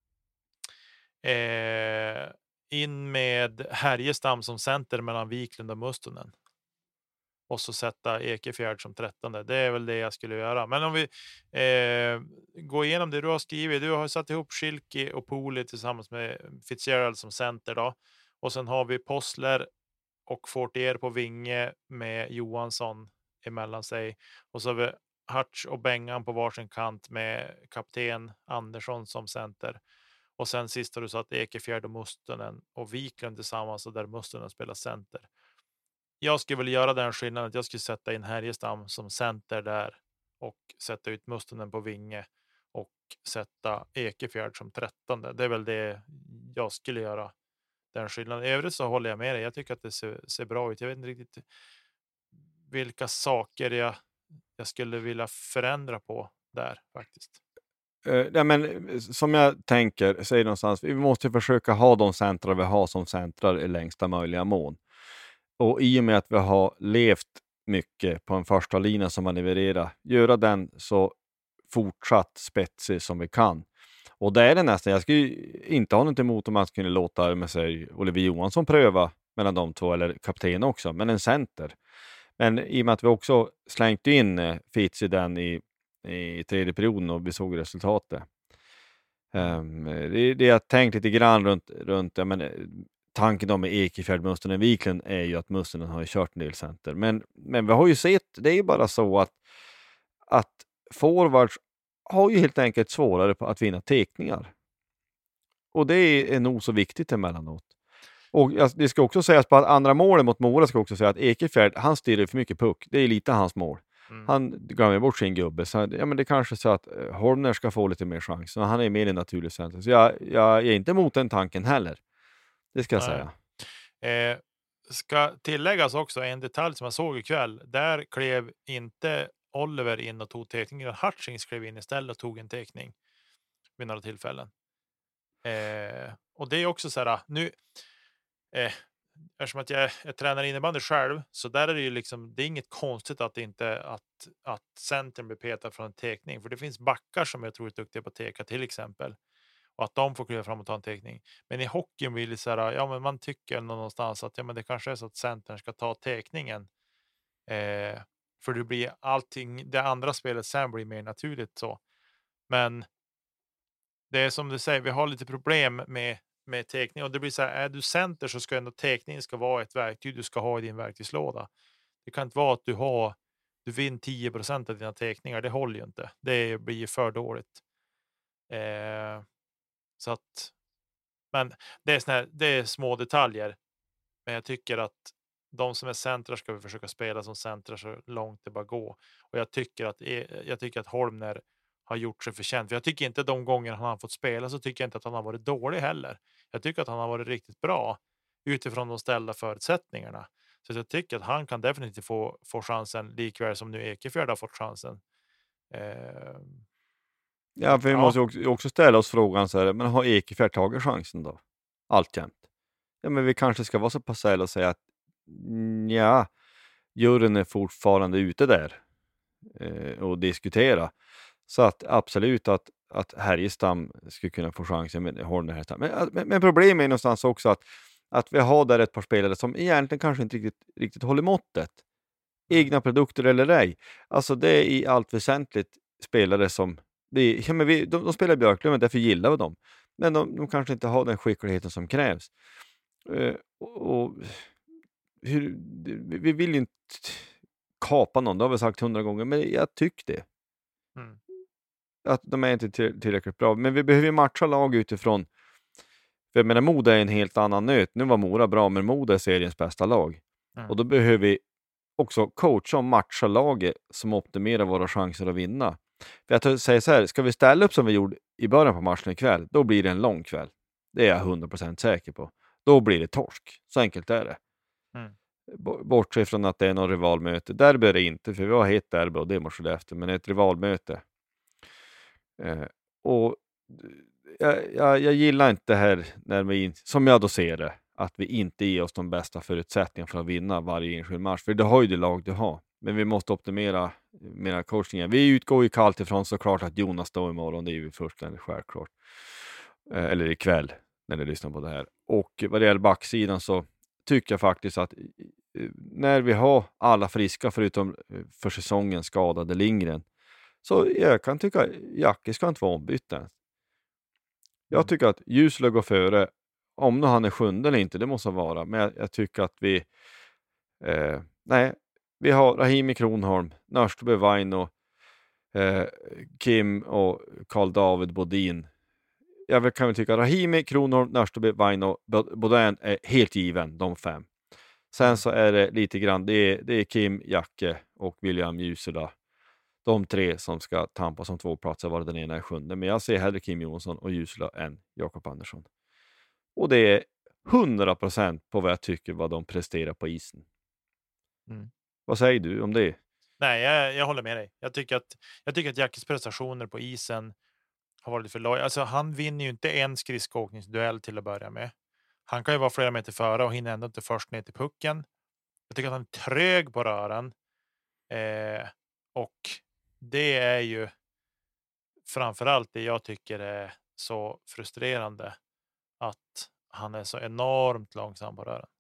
[SPEAKER 6] eh, in med Härjestam som center mellan Wiklund och Mustonen. Och så sätta Ekefjärd som trettonde. Det är väl det jag skulle göra. Men om vi eh, går igenom det du har skrivit. Du har satt ihop Schilke och Poli tillsammans med Fitzgerald som center då. Och sen har vi Possler och Fortier på vinge med Johansson emellan sig. Och så har vi Hutch och Bengan på varsin kant med kapten Andersson som center. Och sen sist har du satt Ekefjärd och Mustonen och Wiklund tillsammans och där Mustonen spelar center. Jag skulle väl göra den skillnaden att jag skulle sätta in Härjestam som center där och sätta ut Mustonen på vinge och sätta Ekefjärd som trettonde. Det är väl det jag skulle göra, den skillnaden. I övrigt så håller jag med dig. Jag tycker att det ser, ser bra ut. Jag vet inte riktigt vilka saker jag, jag skulle vilja förändra på där faktiskt.
[SPEAKER 5] Uh, ja, men, som jag tänker, säger någonstans, vi måste försöka ha de centrar vi har som centrar i längsta möjliga mån. Och i och med att vi har levt mycket på en första linje som man levererar, göra den så fortsatt spetsig som vi kan. Och det är det nästan. Jag skulle inte ha något emot om man skulle låta med sig Oliver Johansson pröva mellan de två, eller kapten också, men en center. Men i och med att vi också slängt in eh, Fitz i den i, i tredje perioden och vi såg resultatet. Um, det, det jag tänkt lite grann runt, runt ja, men, tanken då med Ekefjärd, Mustonen, Wiklund är ju att Mustonen har ju kört en del center. Men, men vi har ju sett, det är ju bara så att, att forwards har ju helt enkelt svårare på att vinna teckningar. Och det är, är nog så viktigt emellanåt. Och det ska också sägas på att andra målen mot Mora ska också säga att Ekefjärd, han styr för mycket puck. Det är lite hans mål. Mm. Han glömmer bort sin gubbe. Så ja, men det kanske är så att Holmner ska få lite mer chans. Han är mer en naturlig center. Så jag, jag är inte emot den tanken heller. Det ska jag
[SPEAKER 6] Nej.
[SPEAKER 5] säga.
[SPEAKER 6] Eh, ska tilläggas också en detalj som jag såg ikväll. Där klev inte Oliver in och tog teckningen. Hutchings klev in istället och tog en teckning vid några tillfällen. Eh, och det är också så här, nu eh, eftersom att jag, jag tränar innebandy själv, så där är det ju liksom, det är inget konstigt att det inte att, att centern blir petad från en teckning, för det finns backar som jag tror är duktiga på att teka till exempel, och att de får kliva fram och ta en teckning. Men i hockeyn vill det så här, ja men man tycker någonstans att ja men det kanske är så att centern ska ta teckningen, eh, för det blir allting, det andra spelet sen blir mer naturligt så. Men det är som du säger, vi har lite problem med med teckning, och det blir så här, är du center så ska ändå teckningen ska vara ett verktyg du ska ha i din verktygslåda. Det kan inte vara att du har du vinner tio procent av dina teckningar, det håller ju inte. Det blir för dåligt. Eh, så att men det är såna här, det är små detaljer. Men jag tycker att de som är centrar ska vi försöka spela som centrar så långt det bara går. Och jag tycker att jag tycker att Holmner har gjort sig förtjänt. För jag tycker inte de gånger han har fått spela så tycker jag inte att han har varit dålig heller. Jag tycker att han har varit riktigt bra utifrån de ställda förutsättningarna. Så jag tycker att han kan definitivt få, få chansen likväl som nu Ekefjärd har fått chansen. Eh,
[SPEAKER 5] Ja, för vi
[SPEAKER 6] Ja.
[SPEAKER 5] måste ju också, också ställa oss frågan så här, men har Ekefjärd tagit chansen då? Alltjämt. Ja, men vi kanske ska vara så pass ärliga och säga att ja, juryn är fortfarande ute där eh, och diskutera. Så att absolut att, att Härjestam skulle kunna få chansen med Horner Härjestam. Men, men, men problemet är någonstans också att, att vi har där ett par spelare som egentligen kanske inte riktigt, riktigt håller måttet. Egna produkter eller ej. Alltså det är i allt väsentligt spelare som vi, ja, men vi, de, de spelar i Björklöven, därför gillar vi dem. Men de, de kanske inte har den skickligheten som krävs. Uh, och, och hur, vi vill ju inte kapa någon, det har vi sagt hundra gånger, men jag tycker det.
[SPEAKER 6] Mm.
[SPEAKER 5] Att de är inte till, tillräckligt bra. Men vi behöver ju matcha lag utifrån. För jag menar, Moda är en helt annan nöt. Nu var Mora bra, men Moda är seriens bästa lag.
[SPEAKER 6] Mm.
[SPEAKER 5] Och då behöver vi också coacha och matcha laget som optimerar våra chanser att vinna. För jag säger så här, ska vi ställa upp som vi gjorde i början på matchen ikväll, då blir det en lång kväll. Det är jag hundra procent säker på. Då blir det torsk. Så enkelt är det.
[SPEAKER 6] Mm.
[SPEAKER 5] Bortsett från att det är någon rivalmöte. Derby är det inte, för vi har ett derby och det måste det efter. Men ett rivalmöte. Eh, och jag, jag, jag gillar inte det här, när vi, som jag då ser det, att vi inte ger oss de bästa förutsättningarna för att vinna varje enskild match. För det har ju det lag du har. Men vi måste optimera mera coachningen. Vi utgår ju kallt ifrån såklart att Jonas står imorgon. Det är ju fullständigt självklart. Eh, eller ikväll när ni lyssnar på det här. Och vad det gäller backsidan så tycker jag faktiskt att när vi har alla friska förutom för säsongen skadade Lindgren, så jag kan tycka att Jacke ska inte vara ombytt än. Jag tycker att Ljusla går före. Om nu han är sjunde eller inte, det måste vara. Men jag, jag tycker att vi eh, nej, vi har Rahimi Kronholm, Nörsteby Vaino, eh, Kim och Karl David Bodin. Jag kan väl tycka Rahimi, Kronholm, Nörsteby, Vaino, Bodin är helt given, de fem. Sen så är det lite grann, det är, det är Kim, Jacke och William Ljusela. De tre som ska tampa som två platser, var den ena är sjunde. Men jag ser hellre Kim Jonsson och Ljusela än Jakob Andersson. Och det är hundra procent på vad jag tycker vad de presterar på isen.
[SPEAKER 6] Mm.
[SPEAKER 5] Vad säger du om det?
[SPEAKER 6] Nej, jag, jag håller med dig. Jag tycker att, jag tycker att Jackes prestationer på isen har varit för låg. Alltså han vinner ju inte en skridskoåkningsduell till att börja med. Han kan ju vara flera meter före och hinner ändå inte först ner till pucken. Jag tycker att han är trög på rören. Eh, och det är ju framförallt det jag tycker är så frustrerande. Att han är så enormt långsam på rören.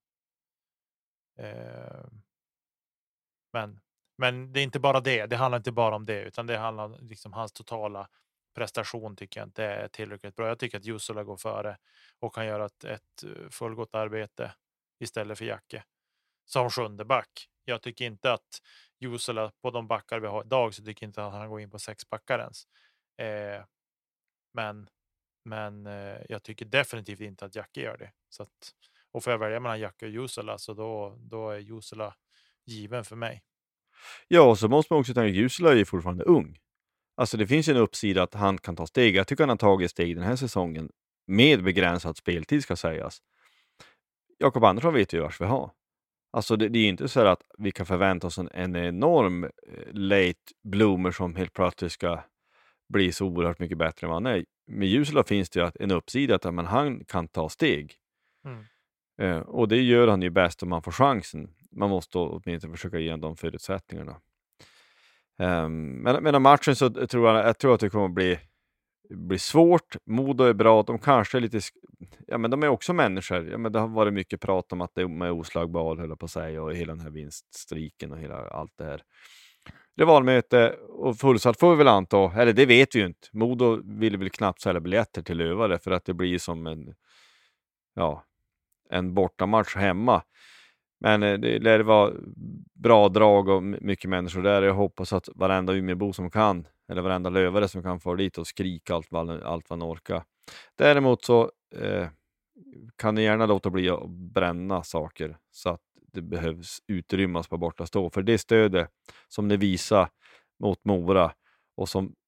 [SPEAKER 6] Eh, men, men det är inte bara det. Det handlar inte bara om det. Utan det handlar om liksom hans totala prestation tycker jag inte är tillräckligt bra. Jag tycker att Jusula går före och kan göra ett, ett fullgott arbete istället för Jacke som sjunde back. Jag tycker inte att Jusula på de backar vi har idag, så tycker jag inte att han går in på sex backar ens. Eh, men men eh, jag tycker definitivt inte att Jacke gör det. Så att, och får jag välja mellan Jacke och Jusula, så då, då är Jusula given för mig.
[SPEAKER 5] Ja, och så måste man också tänka att Jusela är ju fortfarande ung. Alltså det finns en uppsida att han kan ta steg. Jag tycker han har tagit steg den här säsongen med begränsad speltid ska sägas. Jakob Andersson vet ju vars vi har. Alltså det, det är inte så att vi kan förvänta oss en, en enorm late bloomer som helt plötsligt ska bli så oerhört mycket bättre än vad han är. Med Jusela finns det ju en uppsida att men han kan ta steg. Mm. Eh, och det gör han ju bäst om man får chansen. Man måste åtminstone försöka ge de förutsättningarna. Um, men men matchen så tror jag, jag tror att det kommer att bli, bli svårt. Modo är bra. De kanske är lite... Ja, men de är också människor. Ja, men det har varit mycket prat om att de är oslagbar, höll på att säga, och hela den här vinststriken och hela allt det här. Rivalmöte och fullsatt får vi väl anta. Eller det vet vi ju inte. Modo vill väl knappt sälja biljetter till Lövare för att det blir som en ja, en bortamatch hemma. Men det lär vara bra drag och mycket människor där. Jag hoppas att varenda Umeåbo som kan, eller varenda Lövare som kan få dit och skrika allt vad, allt vad man orkar. Däremot så eh, kan ni gärna låta bli att bränna saker så att det behövs utrymmas på borta stå. För det stödet som ni visar mot Mora och som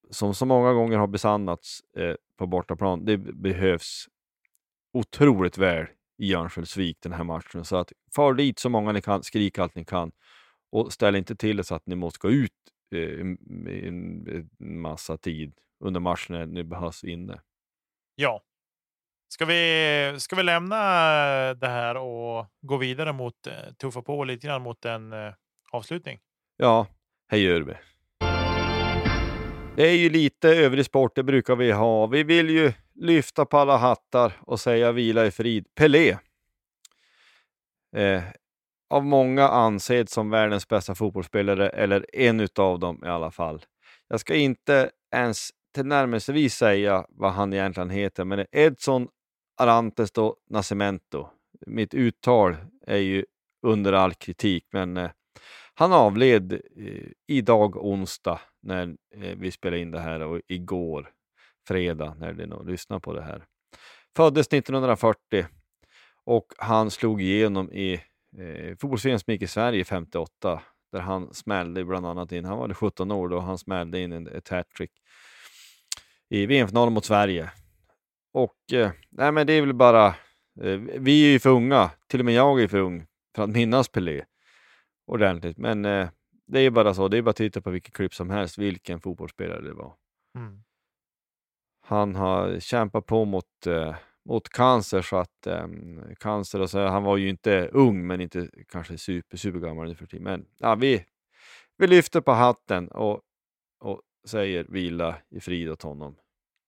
[SPEAKER 5] som så många gånger har besannats eh, på bortaplan, det behövs otroligt väl i Örnsköldsvik den här matchen. Så att far dit så många ni kan, skrik allt ni kan och ställ inte till det så att ni måste gå ut eh, en, en massa tid under matchen när ni behövs inne.
[SPEAKER 6] Ja. Ska vi, ska vi lämna det här och gå vidare mot, tuffa på lite grann mot en eh, avslutning?
[SPEAKER 5] Ja, här gör vi. Det är ju lite övrig sport, det brukar vi ha. Vi vill ju lyfta på alla hattar och säga vila i frid. Pelé. Eh, av många ansedd som världens bästa fotbollsspelare, eller en utav dem i alla fall. Jag ska inte ens tillnärmelsevis säga vad han egentligen heter, men det är Edson Arantes do Nascimento. Mitt uttal är ju under all kritik, men eh, han avled eh, idag onsdag när eh, vi spelade in det här, och igår fredag när ni nog lyssnar på det här. Föddes nittonhundrafyrtio och han slog igenom i eh, fotbolls-V M i Sverige femtioåtta, där han smällde bland annat in, han var sjutton år då, han smällde in en, ett hattrick i V M-finalen mot Sverige. Och eh, nej, men det är väl bara eh, vi är ju för unga, till och med jag är för ung för att minnas Pelé ordentligt, men eh, det är bara så, det är bara att titta på vilket klipp som helst, vilken fotbollsspelare det var.
[SPEAKER 6] Mm.
[SPEAKER 5] Han har kämpat på mot, eh, mot cancer, så att eh, cancer, och så, han var ju inte ung men inte kanske super, super gammal för tiden. Men ja, vi, vi lyfter på hatten och, och säger vila i frid åt honom.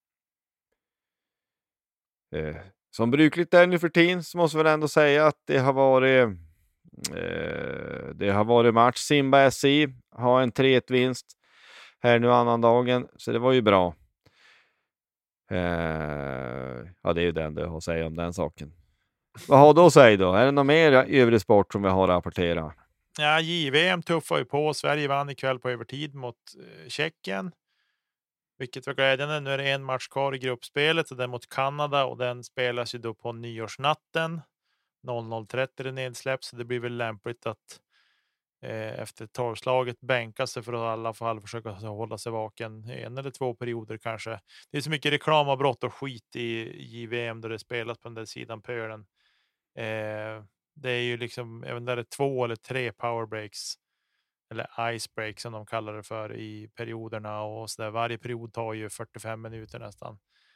[SPEAKER 5] Eh, som brukligt är nu för tiden så måste vi väl ändå säga att det har varit eh, det har varit match. Simba S I har en tre ett vinst här nu annan dagen, så det var ju bra. Eh, ja, det är ju den det har att säga om den saken. Vad har du att säga då? Är det något mer övrig sport som vi har att rapportera?
[SPEAKER 6] Ja, J V M tuffar ju på. Sverige vann ikväll på övertid mot eh, Tjeckien. Vilket var glädjande. Nu är det en match kvar i gruppspelet, och den mot Kanada, och den spelas ju då på nyårsnatten. noll noll trettio det nedsläpps, så det blir väl lämpligt att eh, efter tolvslaget bänka sig för att i alla fall försöka hålla sig vaken en eller två perioder kanske. Det är så mycket reklamavbrott och skit i J V M då det spelas på den där sidan pölen. Eh, det är ju liksom, även där det är två eller tre powerbreaks eller icebreak som de kallar det för i perioderna, och så där. Varje period tar ju fyrtiofem minuter nästan.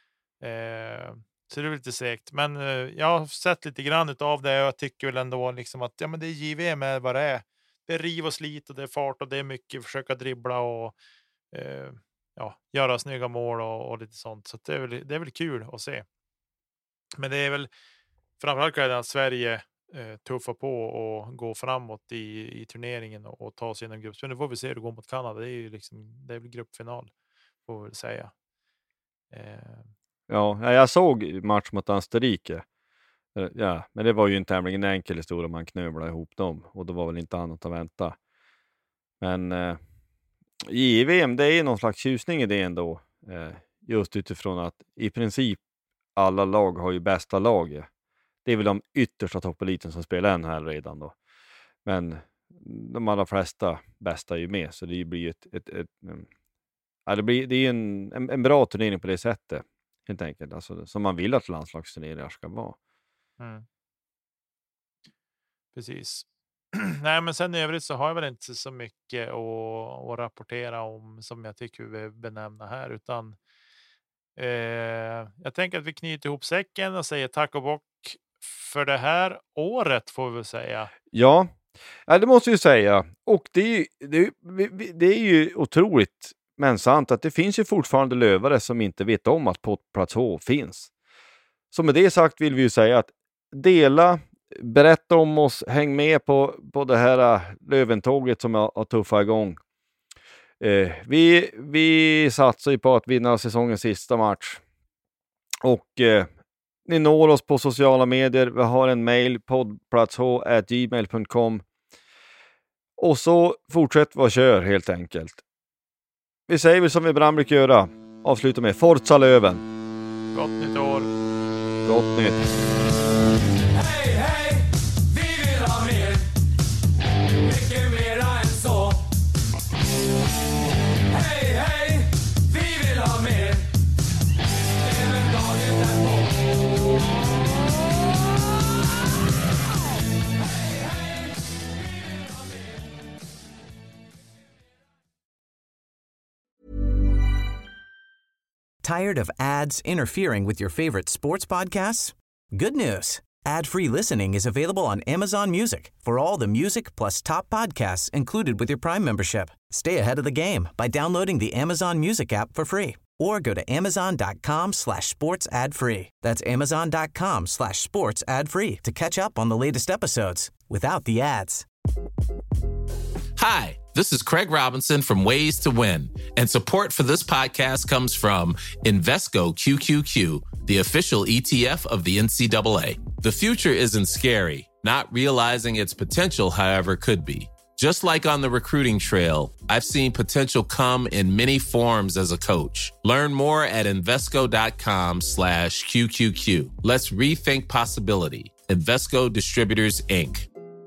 [SPEAKER 6] Eh, så det är lite segt, men eh, jag har sett lite grann av det, och jag tycker väl ändå liksom att ja, men det är J V M är vad det är. Det är riv och slit och det är fart och det är mycket försöka dribbla och eh, ja, göra snygga mål och, och lite sånt. Så det är väl, det är väl kul att se. Men det är väl framförallt att Sverige eh, tuffar på och går framåt i, i turneringen och, och tar sig igenom gruppspel. Nu får vi se hur det går mot Kanada. Det är ju liksom, det är väl gruppfinal, får vi väl säga. Eh.
[SPEAKER 5] Ja, jag såg match mot Österrike. Ja, men det var ju en tämligen enkel historia, man knövlade ihop dem, och det var väl inte annat att vänta. Men eh, J V M, det är någon slags tjusning i det ändå. Eh, just utifrån att i princip alla lag har ju bästa laget. Det är väl de yttersta toppeliten som spelar än här redan då. Men de allra flesta bästa är ju med, så det blir ju ett, ett, ett, ett ja, det blir det är en, en, en bra turnering på det sättet, helt enkelt. Alltså, som man vill att landslagsturneringar ska vara.
[SPEAKER 6] Mm. Precis. Nej, men sen i övrigt så har jag väl inte så mycket att, att rapportera om som jag tycker vi benämna här, utan eh, jag tänker att vi knyter ihop säcken och säger tack och bock för det här året, får vi väl säga.
[SPEAKER 5] Ja, ja det måste jag säga. Och det är, det, det är ju otroligt men sant att det finns ju fortfarande lövare som inte vet om att Pottplats H finns. Så med det sagt vill vi ju säga att dela, berätta om oss, häng med på, på det här löventåget som jag har tuffat igång. Eh, vi, vi satsar ju på att vinna säsongens sista match. Och eh, ni når oss på sociala medier. Vi har en mail, poddplats h at gmail dot com. Och så fortsätt vad kör helt enkelt. Vi säger väl som vi ibland brukar göra. Avsluta med Forza Löven.
[SPEAKER 6] Gott nytt år.
[SPEAKER 5] Gott nytt.
[SPEAKER 7] Hej, hej, vi vill ha mer. Mycket mera än så. Hej, hej, vi
[SPEAKER 8] Tired of ads interfering with your favorite sports podcasts? Good news. Ad-free listening is available on Amazon Music for all the music plus top podcasts included with your Prime membership. Stay ahead of the game by downloading the Amazon Music app for free or go to amazon.com slash sports ad free. That's amazon.com slash sports ad free to catch up on the latest episodes without the ads.
[SPEAKER 9] Hi, this is Craig Robinson from Ways to Win, and support for this podcast comes from Invesco Q Q Q, the official E T F of the N C double A. The future isn't scary. Not realizing its potential, however, could be. Just like on the recruiting trail, I've seen potential come in many forms as a coach. Learn more at Invesco.com slash QQQ. Let's rethink possibility. Invesco Distributors, Incorporated.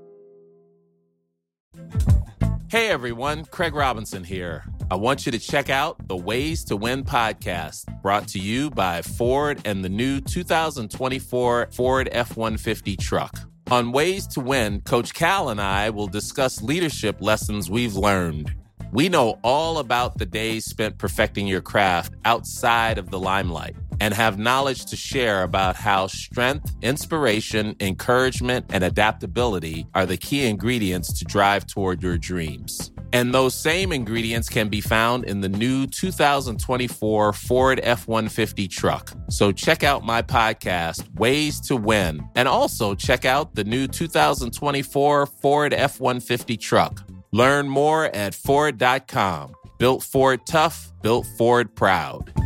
[SPEAKER 9] Hey everyone, Craig Robinson here. I want you to check out the Ways to Win podcast, brought to you by Ford and the new two thousand twenty-four Ford F one fifty truck. On Ways to Win, Coach Cal and I will discuss leadership lessons we've learned. We know all about the days spent perfecting your craft outside of the limelight and have knowledge to share about how strength, inspiration, encouragement, and adaptability are the key ingredients to drive toward your dreams. And those same ingredients can be found in the new two thousand twenty-four Ford F one fifty truck. So check out my podcast, Ways to Win, and also check out the new two thousand twenty-four Ford F one fifty truck. Learn more at Ford dot com. Built Ford tough, built Ford proud.